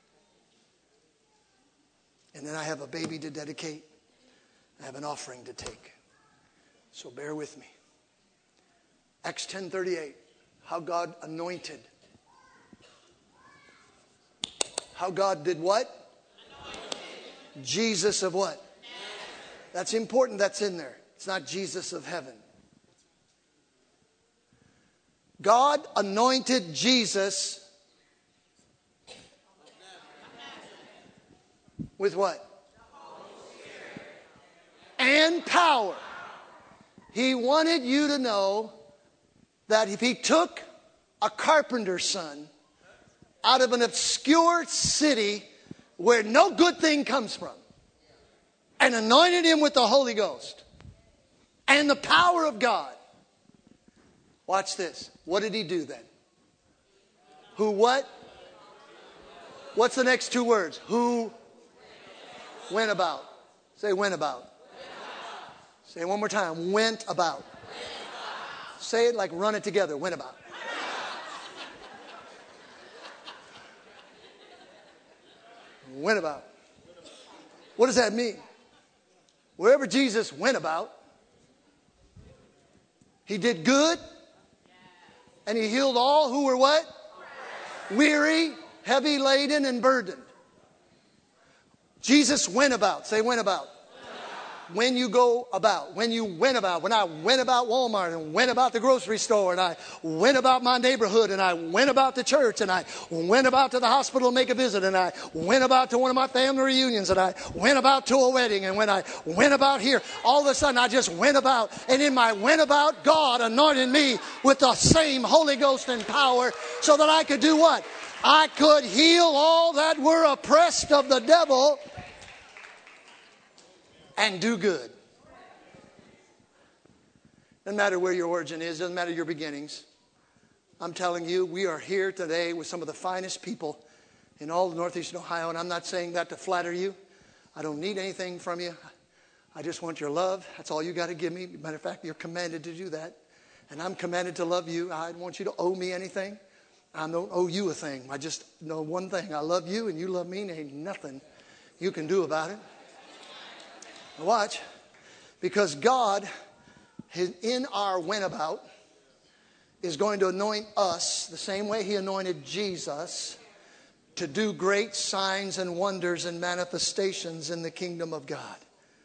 And then I have a baby to dedicate. I have an offering to take. So bear with me. Acts 10:38. How God anointed. How God did what? Anointed. Jesus of what? Nazareth. That's important, that's in there. It's not Jesus of heaven. God anointed Jesus with what? And power. He wanted you to know that if He took a carpenter's son out of an obscure city where no good thing comes from and anointed him with the Holy Ghost and the power of God. Watch this. What did He do then? Who what? What's the next two words? Who went about. Say went about. Say it one more time. Went about. Say it like run it together. Went about. Went about. What does that mean? Wherever Jesus went about, He did good, and He healed all who were what? Weary, heavy laden, and burdened. Jesus went about. Say went about. When you go about. When you went about. When I went about Walmart and went about the grocery store and I went about my neighborhood and I went about the church and I went about to the hospital to make a visit and I went about to one of my family reunions and I went about to a wedding, and when I went about here, all of a sudden I just went about, and in my went about, God anointed me with the same Holy Ghost and power so that I could do what? I could heal all that were oppressed of the devil and do good. Doesn't matter where your origin is, doesn't matter your beginnings. I'm telling you, we are here today with some of the finest people in all of Northeastern Ohio, and I'm not saying that to flatter you. I don't need anything from you. I just want your love. That's all you got to give me. Matter of fact, you're commanded to do that. And I'm commanded to love you. I don't want you to owe me anything. I don't owe you a thing. I just know one thing. I love you and you love me, and there ain't nothing you can do about it. Now watch. Because God, in our went about, is going to anoint us the same way He anointed Jesus to do great signs and wonders and manifestations in the kingdom of God.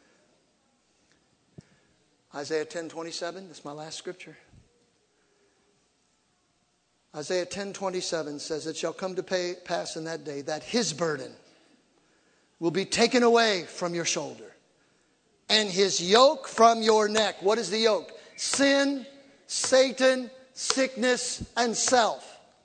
Isaiah 10:27, that's my last scripture. Isaiah 10:27 says, it shall come to pass in that day that His burden will be taken away from your shoulder and His yoke from your neck. What is the yoke? Sin, Satan, sickness, and self.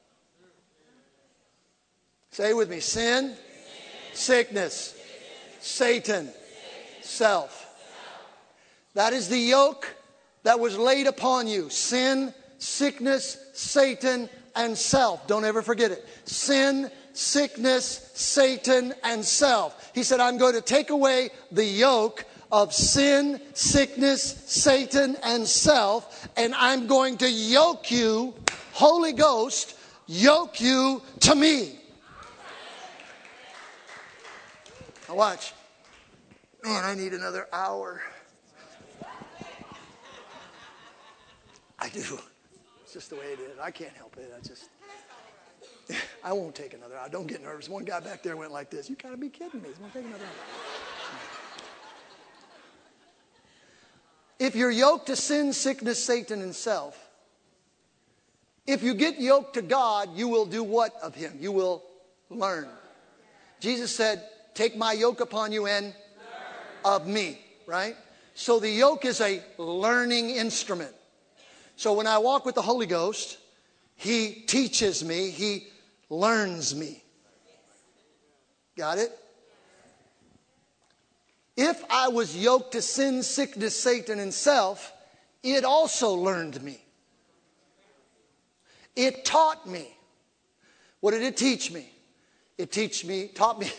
Say it with me. Sin, sickness, Satan, self. That is the yoke that was laid upon you. Sin, sickness, Satan, and self. Don't ever forget it. Sin, sickness, Satan, and self. He said, I'm going to take away the yoke of sin, sickness, Satan, and self, and I'm going to yoke you, Holy Ghost, yoke you to me. Now watch. Man, I need another hour. I do. It's just the way it is. I can't help it. I won't take another hour. Don't get nervous. One guy back there went like this. You gotta be kidding me. He's gonna take another hour. If you're yoked to sin, sickness, Satan, and self, if you get yoked to God, you will do what of Him? You will learn. Jesus said, take my yoke upon you and of me, right? So the yoke is a learning instrument. So when I walk with the Holy Ghost, He teaches me, He learns me. Got it? If I was yoked to sin, sickness, Satan, and self, it also learned me. It taught me. What did it teach me? It taught me.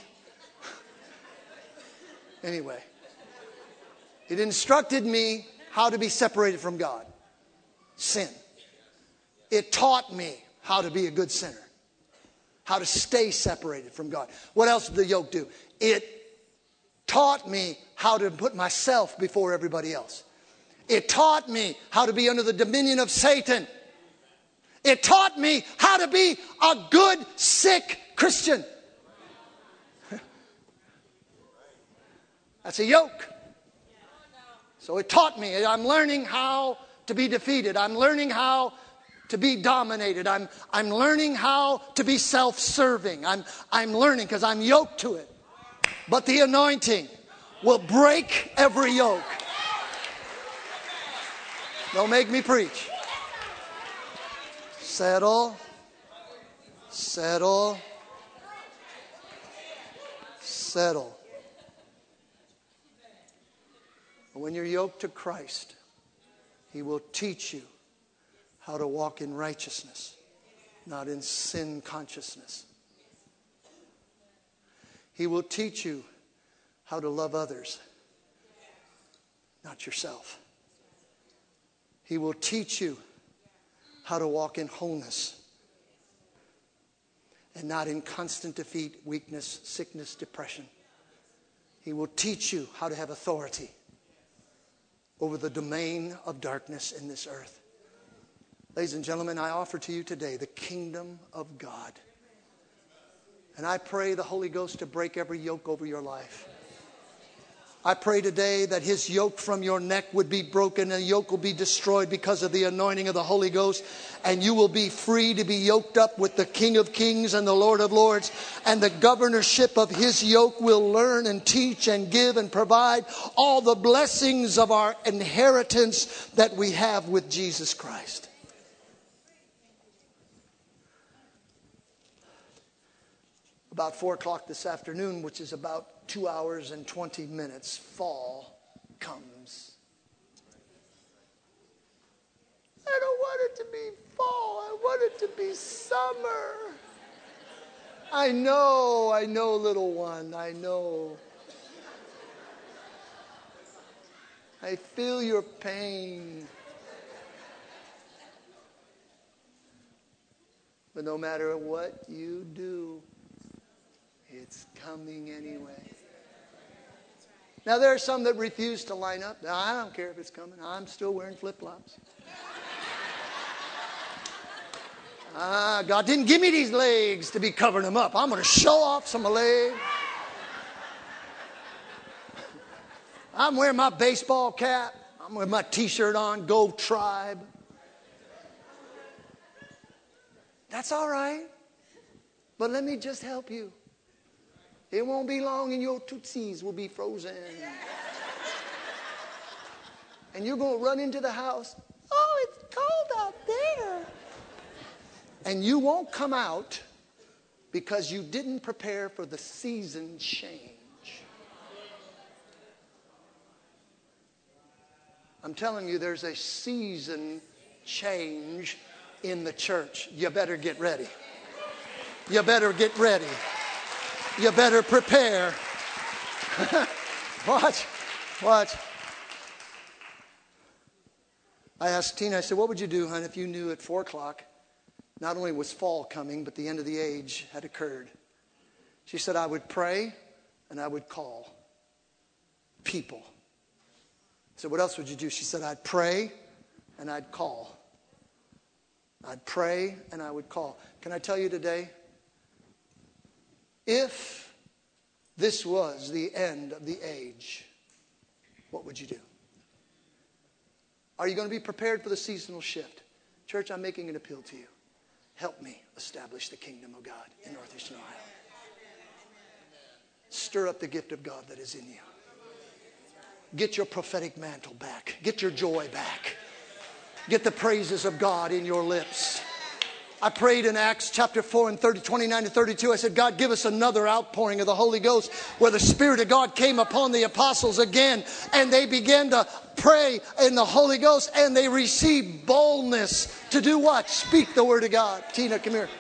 Anyway, it instructed me how to be separated from God. Sin. It taught me how to be a good sinner. How to stay separated from God. What else did the yoke do? It taught me how to put myself before everybody else. It taught me how to be under the dominion of Satan. It taught me how to be a good, sick Christian. That's a yoke. So it taught me. I'm learning how to be defeated. I'm learning how to be dominated. I'm learning how to be self-serving. I'm learning because I'm yoked to it. But the anointing will break every yoke. Don't make me preach. Settle. Settle. Settle. When you're yoked to Christ, He will teach you how to walk in righteousness, not in sin consciousness. He will teach you how to love others, not yourself. He will teach you how to walk in wholeness and not in constant defeat, weakness, sickness, depression. He will teach you how to have authority over the domain of darkness in this earth. Ladies and gentlemen, I offer to you today the kingdom of God. And I pray the Holy Ghost to break every yoke over your life. I pray today that His yoke from your neck would be broken and the yoke will be destroyed because of the anointing of the Holy Ghost. And you will be free to be yoked up with the King of Kings and the Lord of Lords. And the governorship of His yoke will learn and teach and give and provide all the blessings of our inheritance that we have with Jesus Christ. About 4 o'clock this afternoon, which is about 2 hours and 20 minutes, fall comes. I don't want it to be fall. I want it to be summer. I know, little one. I know. I feel your pain. But no matter what you do, it's coming anyway. Now, there are some that refuse to line up. Now, I don't care if it's coming. I'm still wearing flip-flops. God didn't give me these legs to be covering them up. I'm going to show off some legs. I'm wearing my baseball cap. I'm with my T-shirt on. Go Tribe. That's all right. But let me just help you. It won't be long and your tootsies will be frozen. And you're going to run into the house. Oh, it's cold out there. And you won't come out because you didn't prepare for the season change. I'm telling you, there's a season change in the church. You better get ready. You better get ready. You better prepare. Watch. I asked Tina, I said, what would you do, hon, if you knew at 4 o'clock not only was fall coming, but the end of the age had occurred? She said, I would pray and I would call people. I said, what else would you do? She said, I'd pray and I'd call. I'd pray and I would call. Can I tell you today? If this was the end of the age, what would you do? Are you going to be prepared for the seasonal shift? Church, I'm making an appeal to you. Help me establish the kingdom of God in Northeastern Ohio. Stir up the gift of God that is in you. Get your prophetic mantle back. Get your joy back. Get the praises of God in your lips. I prayed in Acts chapter 4 and 29 to 32. I said, God, give us another outpouring of the Holy Ghost where the Spirit of God came upon the apostles again and they began to pray in the Holy Ghost and they received boldness to do what? Speak the word of God. Tina, come here.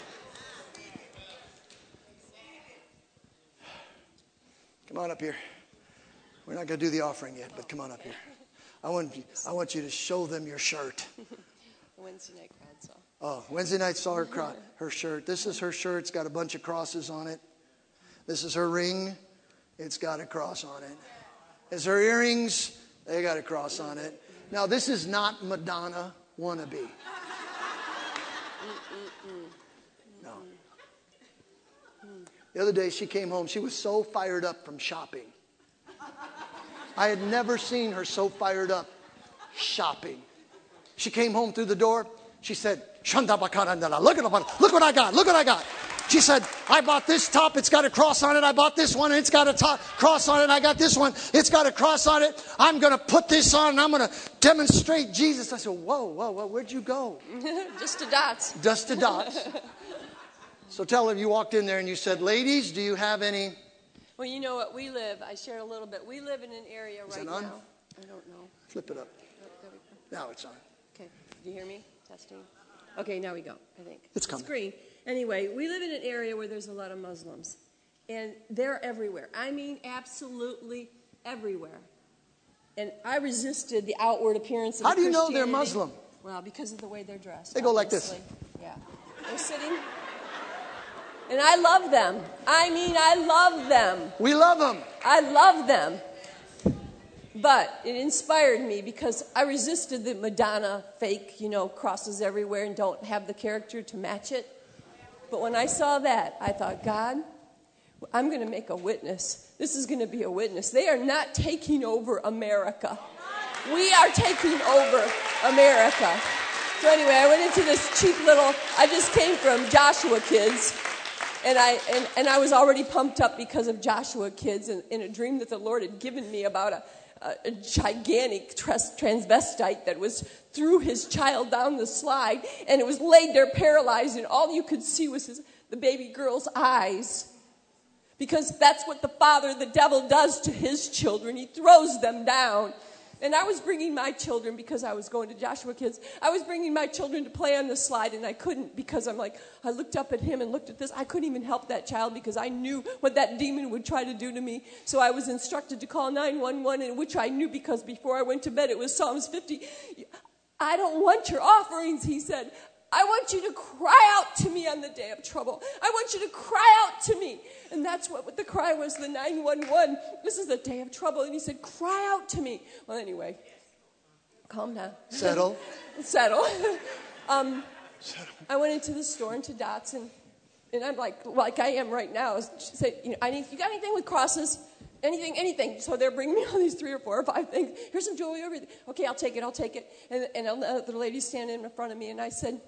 Come on up here. We're not going to do the offering yet, but come on up here. I want you to show them your shirt. Wednesday night crowd saw. Oh, Wednesday night saw her shirt. This is her shirt. It's got a bunch of crosses on it. This is her ring. It's got a cross on it. It's her earrings. They got a cross on it. Now, this is not Madonna wannabe. No. The other day she came home. She was so fired up from shopping. I had never seen her so fired up shopping. She came home through the door. She said, look what I got. She said, I bought this top. It's got a cross on it. I bought this one. And it's got a cross on it. I got this one. It's got a cross on it. I'm going to put this on and I'm going to demonstrate Jesus. I said, whoa. Where'd you go? Just to Dots. Just to Dots. So tell her you walked in there and you said, ladies, do you have any? Well, you know what? I shared a little bit. We live in an area right now. I don't know. Flip it up. Oh, there we go. Now it's on. Okay. Do you hear me? Testing. Okay, now we go, I think. It's coming. Screen. Anyway, we live in an area where there's a lot of Muslims. And they're everywhere. I mean, absolutely everywhere. And I resisted the outward appearance of How do you know Christianity. they're Muslim? Well, because of the way they're dressed. They go like this. Yeah. They're sitting. And I love them. I mean, I love them. We love them. I love them. But it inspired me because I resisted the Madonna fake, crosses everywhere and don't have the character to match it. But when I saw that, I thought, God, I'm going to make a witness. This is going to be a witness. They are not taking over America. We are taking over America. So anyway, I went into this cheap I just came from Joshua Kids. And I was already pumped up because of Joshua Kids and in a dream that the Lord had given me about a gigantic transvestite that threw his child down the slide, and it was laid there paralyzed, and all you could see was the baby girl's eyes. Because that's what the devil does to his children. He throws them down. And I was bringing my children, because I was going to Joshua Kids, I was bringing my children to play on the slide, and I couldn't because I looked up at him and looked at this. I couldn't even help that child because I knew what that demon would try to do to me. So I was instructed to call 911, and which I knew because before I went to bed, it was Psalms 50. I don't want your offerings, he said. I want you to cry out to me on the day of trouble. I want you to cry out to me. And that's what the cry was, the 911. This is the day of trouble. And he said, cry out to me. Well, anyway, calm down. Settle. Settle. I went into the store, into Dots, and I'm like I am right now. She said, you got anything with crosses? Anything. So they're bringing me all these 3 or 4 or 5 things. Here's some jewelry over there. Okay, I'll take it. And the lady standing in front of me, and I said,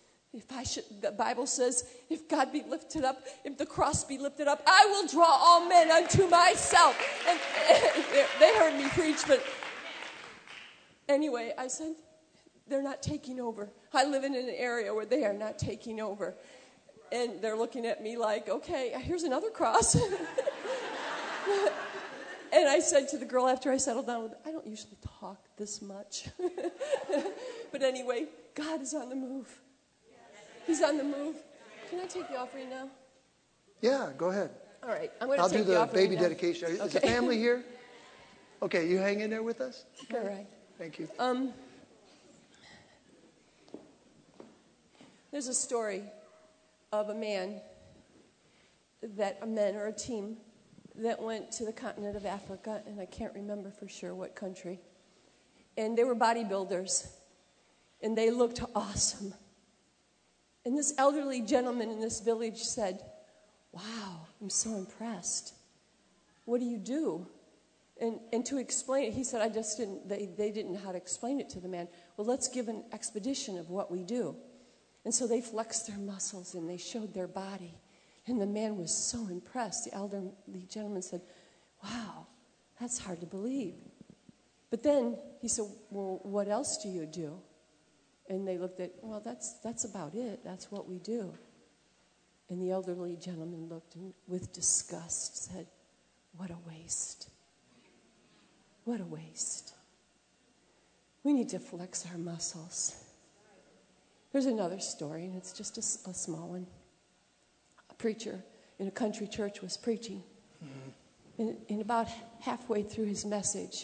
the Bible says, if God be lifted up, if the cross be lifted up, I will draw all men unto myself. And they heard me preach, but anyway, I said, they're not taking over. I live in an area where they are not taking over. And they're looking at me like, okay, here's another cross. And I said to the girl after I settled down, I don't usually talk this much. But anyway, God is on the move. He's on the move. Can I take the offering now? Yeah, go ahead. All right. I'm going to I'll take do the offering baby now. dedication. Is the Okay. family here? Okay, you hang in there with us? Okay. All right. Thank you. There's a story of a man or a team that went to the continent of Africa, and I can't remember for sure what country. And they were bodybuilders, and they looked awesome. And this elderly gentleman in this village said, "Wow, I'm so impressed. What do you do?" And to explain it, he said, they didn't know how to explain it to the man. Well, let's give an expedition of what we do. And so they flexed their muscles and they showed their body. And the man was so impressed. The elderly gentleman said, "Wow, that's hard to believe." But then he said, "Well, what else do you do?" And they looked at, "Well, that's about it. That's what we do." And the elderly gentleman looked and with disgust said, "What a waste. What a waste. We need to flex our muscles." There's another story, and it's just a small one. A preacher in a country church was preaching. Mm-hmm. And about halfway through his message,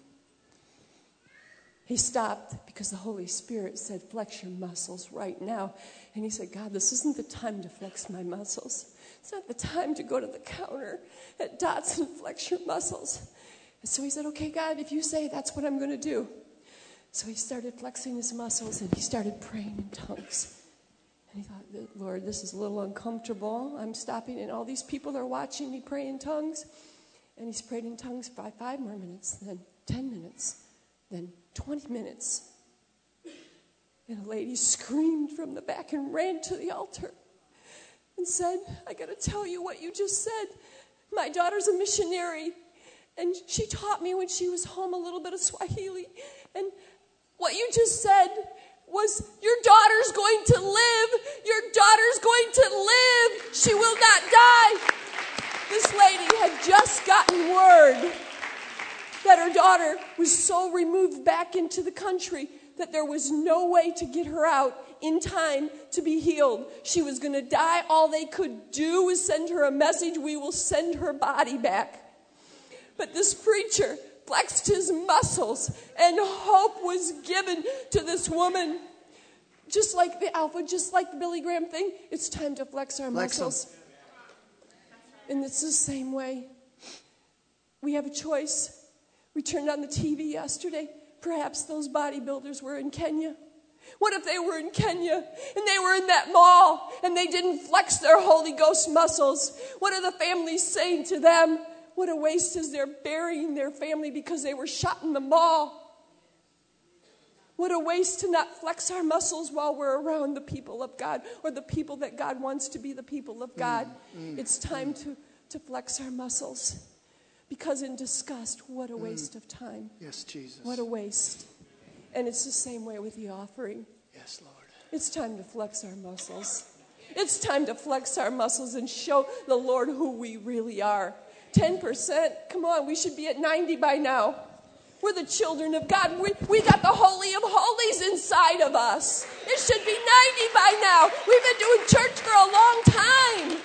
he stopped because the Holy Spirit said, "Flex your muscles right now." And he said, "God, this isn't the time to flex my muscles. It's not the time to go to the counter at Dots and flex your muscles." And so he said, "Okay, God, if you say, that's what I'm going to do." So he started flexing his muscles and he started praying in tongues. And he thought, "Lord, this is a little uncomfortable. I'm stopping and all these people are watching me pray in tongues." And he's prayed in tongues for 5 more minutes, then 10 minutes, then 20 minutes. And a lady screamed from the back and ran to the altar and said, "I got to tell you what you just said. My daughter's a missionary, and she taught me when she was home a little bit of Swahili. And what you just said was, your daughter's going to live. Your daughter's going to live. She will not die." This lady had just gotten word that her daughter was so removed back into the country that there was no way to get her out in time to be healed. She was going to die. All they could do was send her a message, "We will send her body back." But this preacher flexed his muscles, and hope was given to this woman. Just like the Alpha, just like the Billy Graham thing, it's time to flex our muscles. And it's the same way. We have a choice. We turned on the TV yesterday. Perhaps those bodybuilders were in Kenya. What if they were in Kenya and they were in that mall and they didn't flex their Holy Ghost muscles? What are the families saying to them? What a waste is they're burying their family because they were shot in the mall. What a waste to not flex our muscles while we're around the people of God or the people that God wants to be the people of God. It's time to flex our muscles. Because in disgust, what a waste of time. Yes, Jesus. What a waste. And it's the same way with the offering. Yes, Lord. It's time to flex our muscles. It's time to flex our muscles and show the Lord who we really are. 10%, come on, we should be at 90 by now. We're the children of God. We got the Holy of Holies inside of us. It should be 90 by now. We've been doing church for a long time.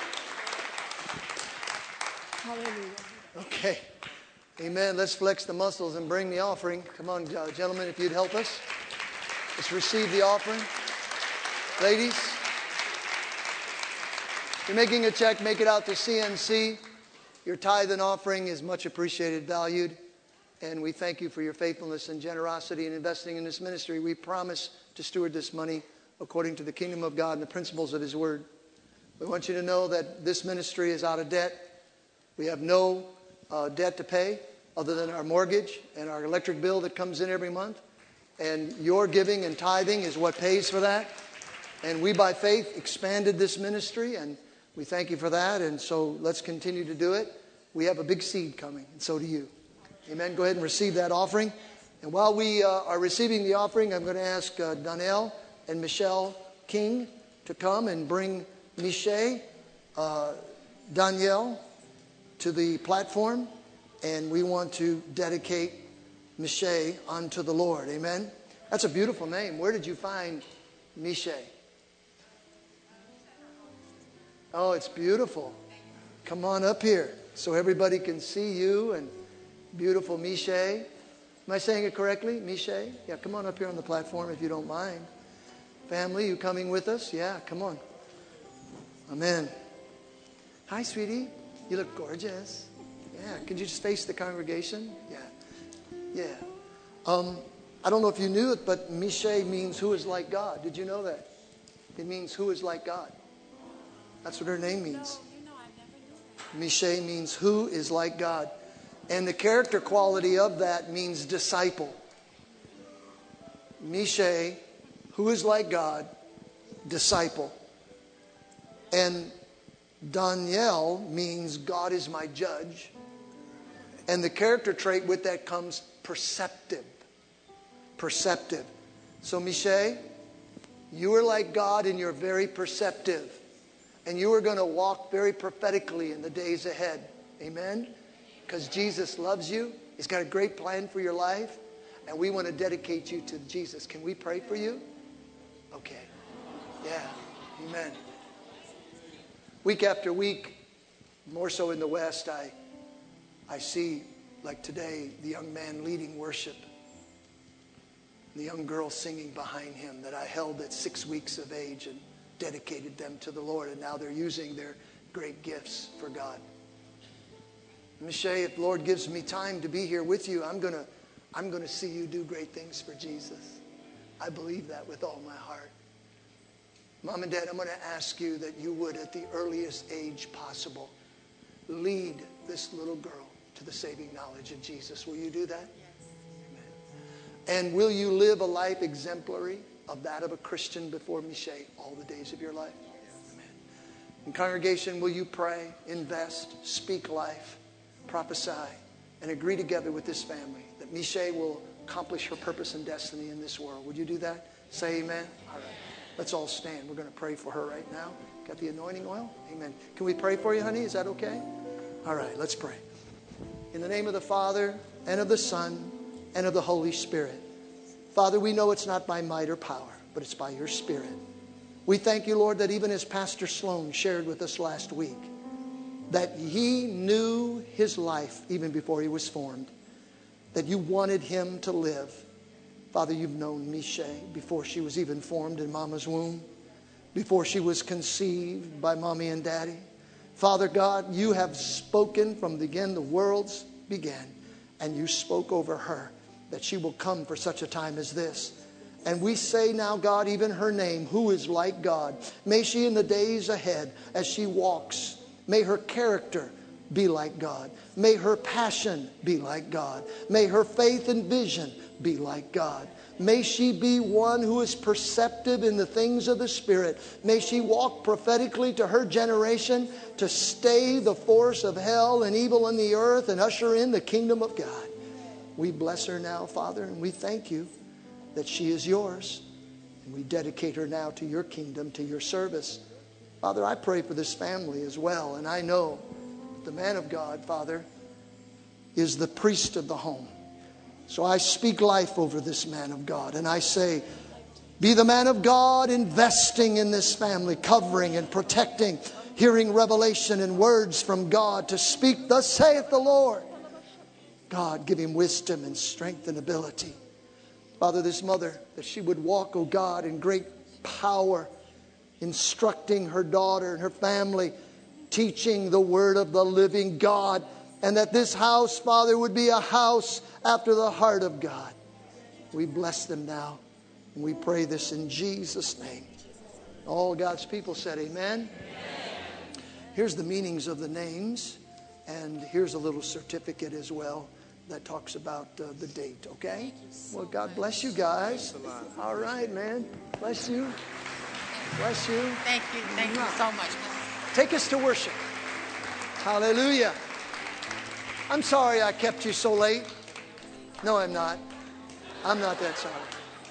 Hallelujah. Okay. Amen. Let's flex the muscles and bring the offering. Come on, gentlemen, if you'd help us. Let's receive the offering. Ladies, you're making a check, make it out to CNC. Your tithe and offering is much appreciated, valued. And we thank you for your faithfulness and generosity in investing in this ministry. We promise to steward this money according to the kingdom of God and the principles of His Word. We want you to know that this ministry is out of debt. We have no debt to pay other than our mortgage and our electric bill that comes in every month. And your giving and tithing is what pays for that. And we, by faith, expanded this ministry, and we thank you for that. And so let's continue to do it. We have a big seed coming, and so do you. Amen. Go ahead and receive that offering. And while we are receiving the offering, I'm going to ask Donnell and Michelle King to come and bring Miche, Danielle to the platform. And we want to dedicate Miche unto the Lord. Amen. That's a beautiful name. Where did you find Miche? Oh, it's beautiful. Come on up here so everybody can see you and beautiful Miche. Am I saying it correctly? Miche? Yeah, come on up here on the platform if you don't mind. Family, you coming with us? Yeah, come on. Amen. Hi, sweetie. You look gorgeous. Yeah, could you just face the congregation? Yeah. I don't know if you knew it, but Miche means who is like God. Did you know that? It means who is like God. That's what her name means. Miche means who is like God. And the character quality of that means disciple. Miche, who is like God, disciple. And Danielle means God is my judge. And the character trait with that comes perceptive. Perceptive. So Miche, you are like God and you're very perceptive. And you are going to walk very prophetically in the days ahead. Amen? Because Jesus loves you. He's got a great plan for your life. And we want to dedicate you to Jesus. Can we pray for you? Okay. Yeah. Amen. Week after week, more so in the West, I see, like today, the young man leading worship. The young girl singing behind him that I held at 6 weeks of age and dedicated them to the Lord. And now they're using their great gifts for God. Miche, if the Lord gives me time to be here with you, I'm gonna see you do great things for Jesus. I believe that with all my heart. Mom and Dad, I'm going to ask you that you would, at the earliest age possible, lead this little girl to the saving knowledge of Jesus. Will you do that? Yes. Amen. And will you live a life exemplary of that of a Christian before Miche all the days of your life? Yes. Amen. And congregation, will you pray, invest, speak life, prophesy, and agree together with this family that Miche will accomplish her purpose and destiny in this world? Would you do that? Say amen. All right. Let's all stand. We're going to pray for her right now. Got the anointing oil? Amen. Can we pray for you, honey? Is that okay? All right, let's pray. In the name of the Father, and of the Son, and of the Holy Spirit. Father, we know it's not by might or power, but it's by your Spirit. We thank you, Lord, that even as Pastor Sloan shared with us last week, that he knew his life even before he was formed, that you wanted him to live. Father, you've known Miche before she was even formed in Mama's womb, before she was conceived by Mommy and Daddy. Father God, you have spoken from the worlds began, and you spoke over her that she will come for such a time as this. And we say now, God, even her name, who is like God. May she in the days ahead, as she walks, may her character be like God. May her passion be like God. May her faith and vision be like God. May she be one who is perceptive in the things of the Spirit. May she walk prophetically to her generation to stay the force of hell and evil in the earth and usher in the kingdom of God. We bless her now, Father, and we thank you that she is yours. And we dedicate her now to your kingdom, to your service. Father, I pray for this family as well. And I know the man of God, Father, is the priest of the home. So I speak life over this man of God. And I say, be the man of God investing in this family, covering and protecting, hearing revelation and words from God to speak, thus saith the Lord. God, give him wisdom and strength and ability. Father, this mother, that she would walk, oh God, in great power, instructing her daughter and her family, teaching the word of the living God. And that this house, Father, would be a house after the heart of God. We bless them now. And we pray this in Jesus' name. All God's people said amen. Here's the meanings of the names. And here's a little certificate as well that talks about the date, okay? Well, God bless you guys. All right, man. Bless you. Bless you. Thank you. Thank you so much. Take us to worship. Hallelujah. I'm sorry I kept you so late. No, I'm not. I'm not that sorry.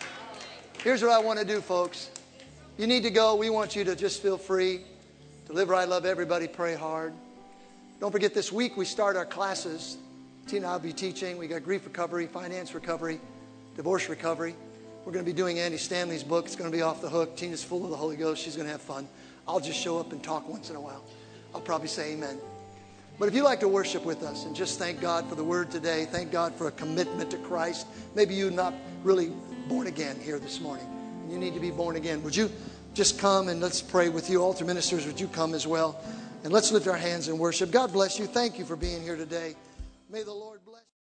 Here's what I want to do, folks. You need to go. We want you to just feel free to live right, love everybody, pray hard. Don't forget, this week we start our classes. Tina and I will be teaching. We got grief recovery, finance recovery, divorce recovery. We're going to be doing Andy Stanley's book. It's going to be off the hook. Tina's full of the Holy Ghost. She's going to have fun. I'll just show up and talk once in a while. I'll probably say amen. But if you'd like to worship with us and just thank God for the word today, thank God for a commitment to Christ. Maybe you're not really born again here this morning, and you need to be born again. Would you just come and let's pray with you? Altar ministers, would you come as well? And let's lift our hands and worship. God bless you. Thank you for being here today. May the Lord bless you.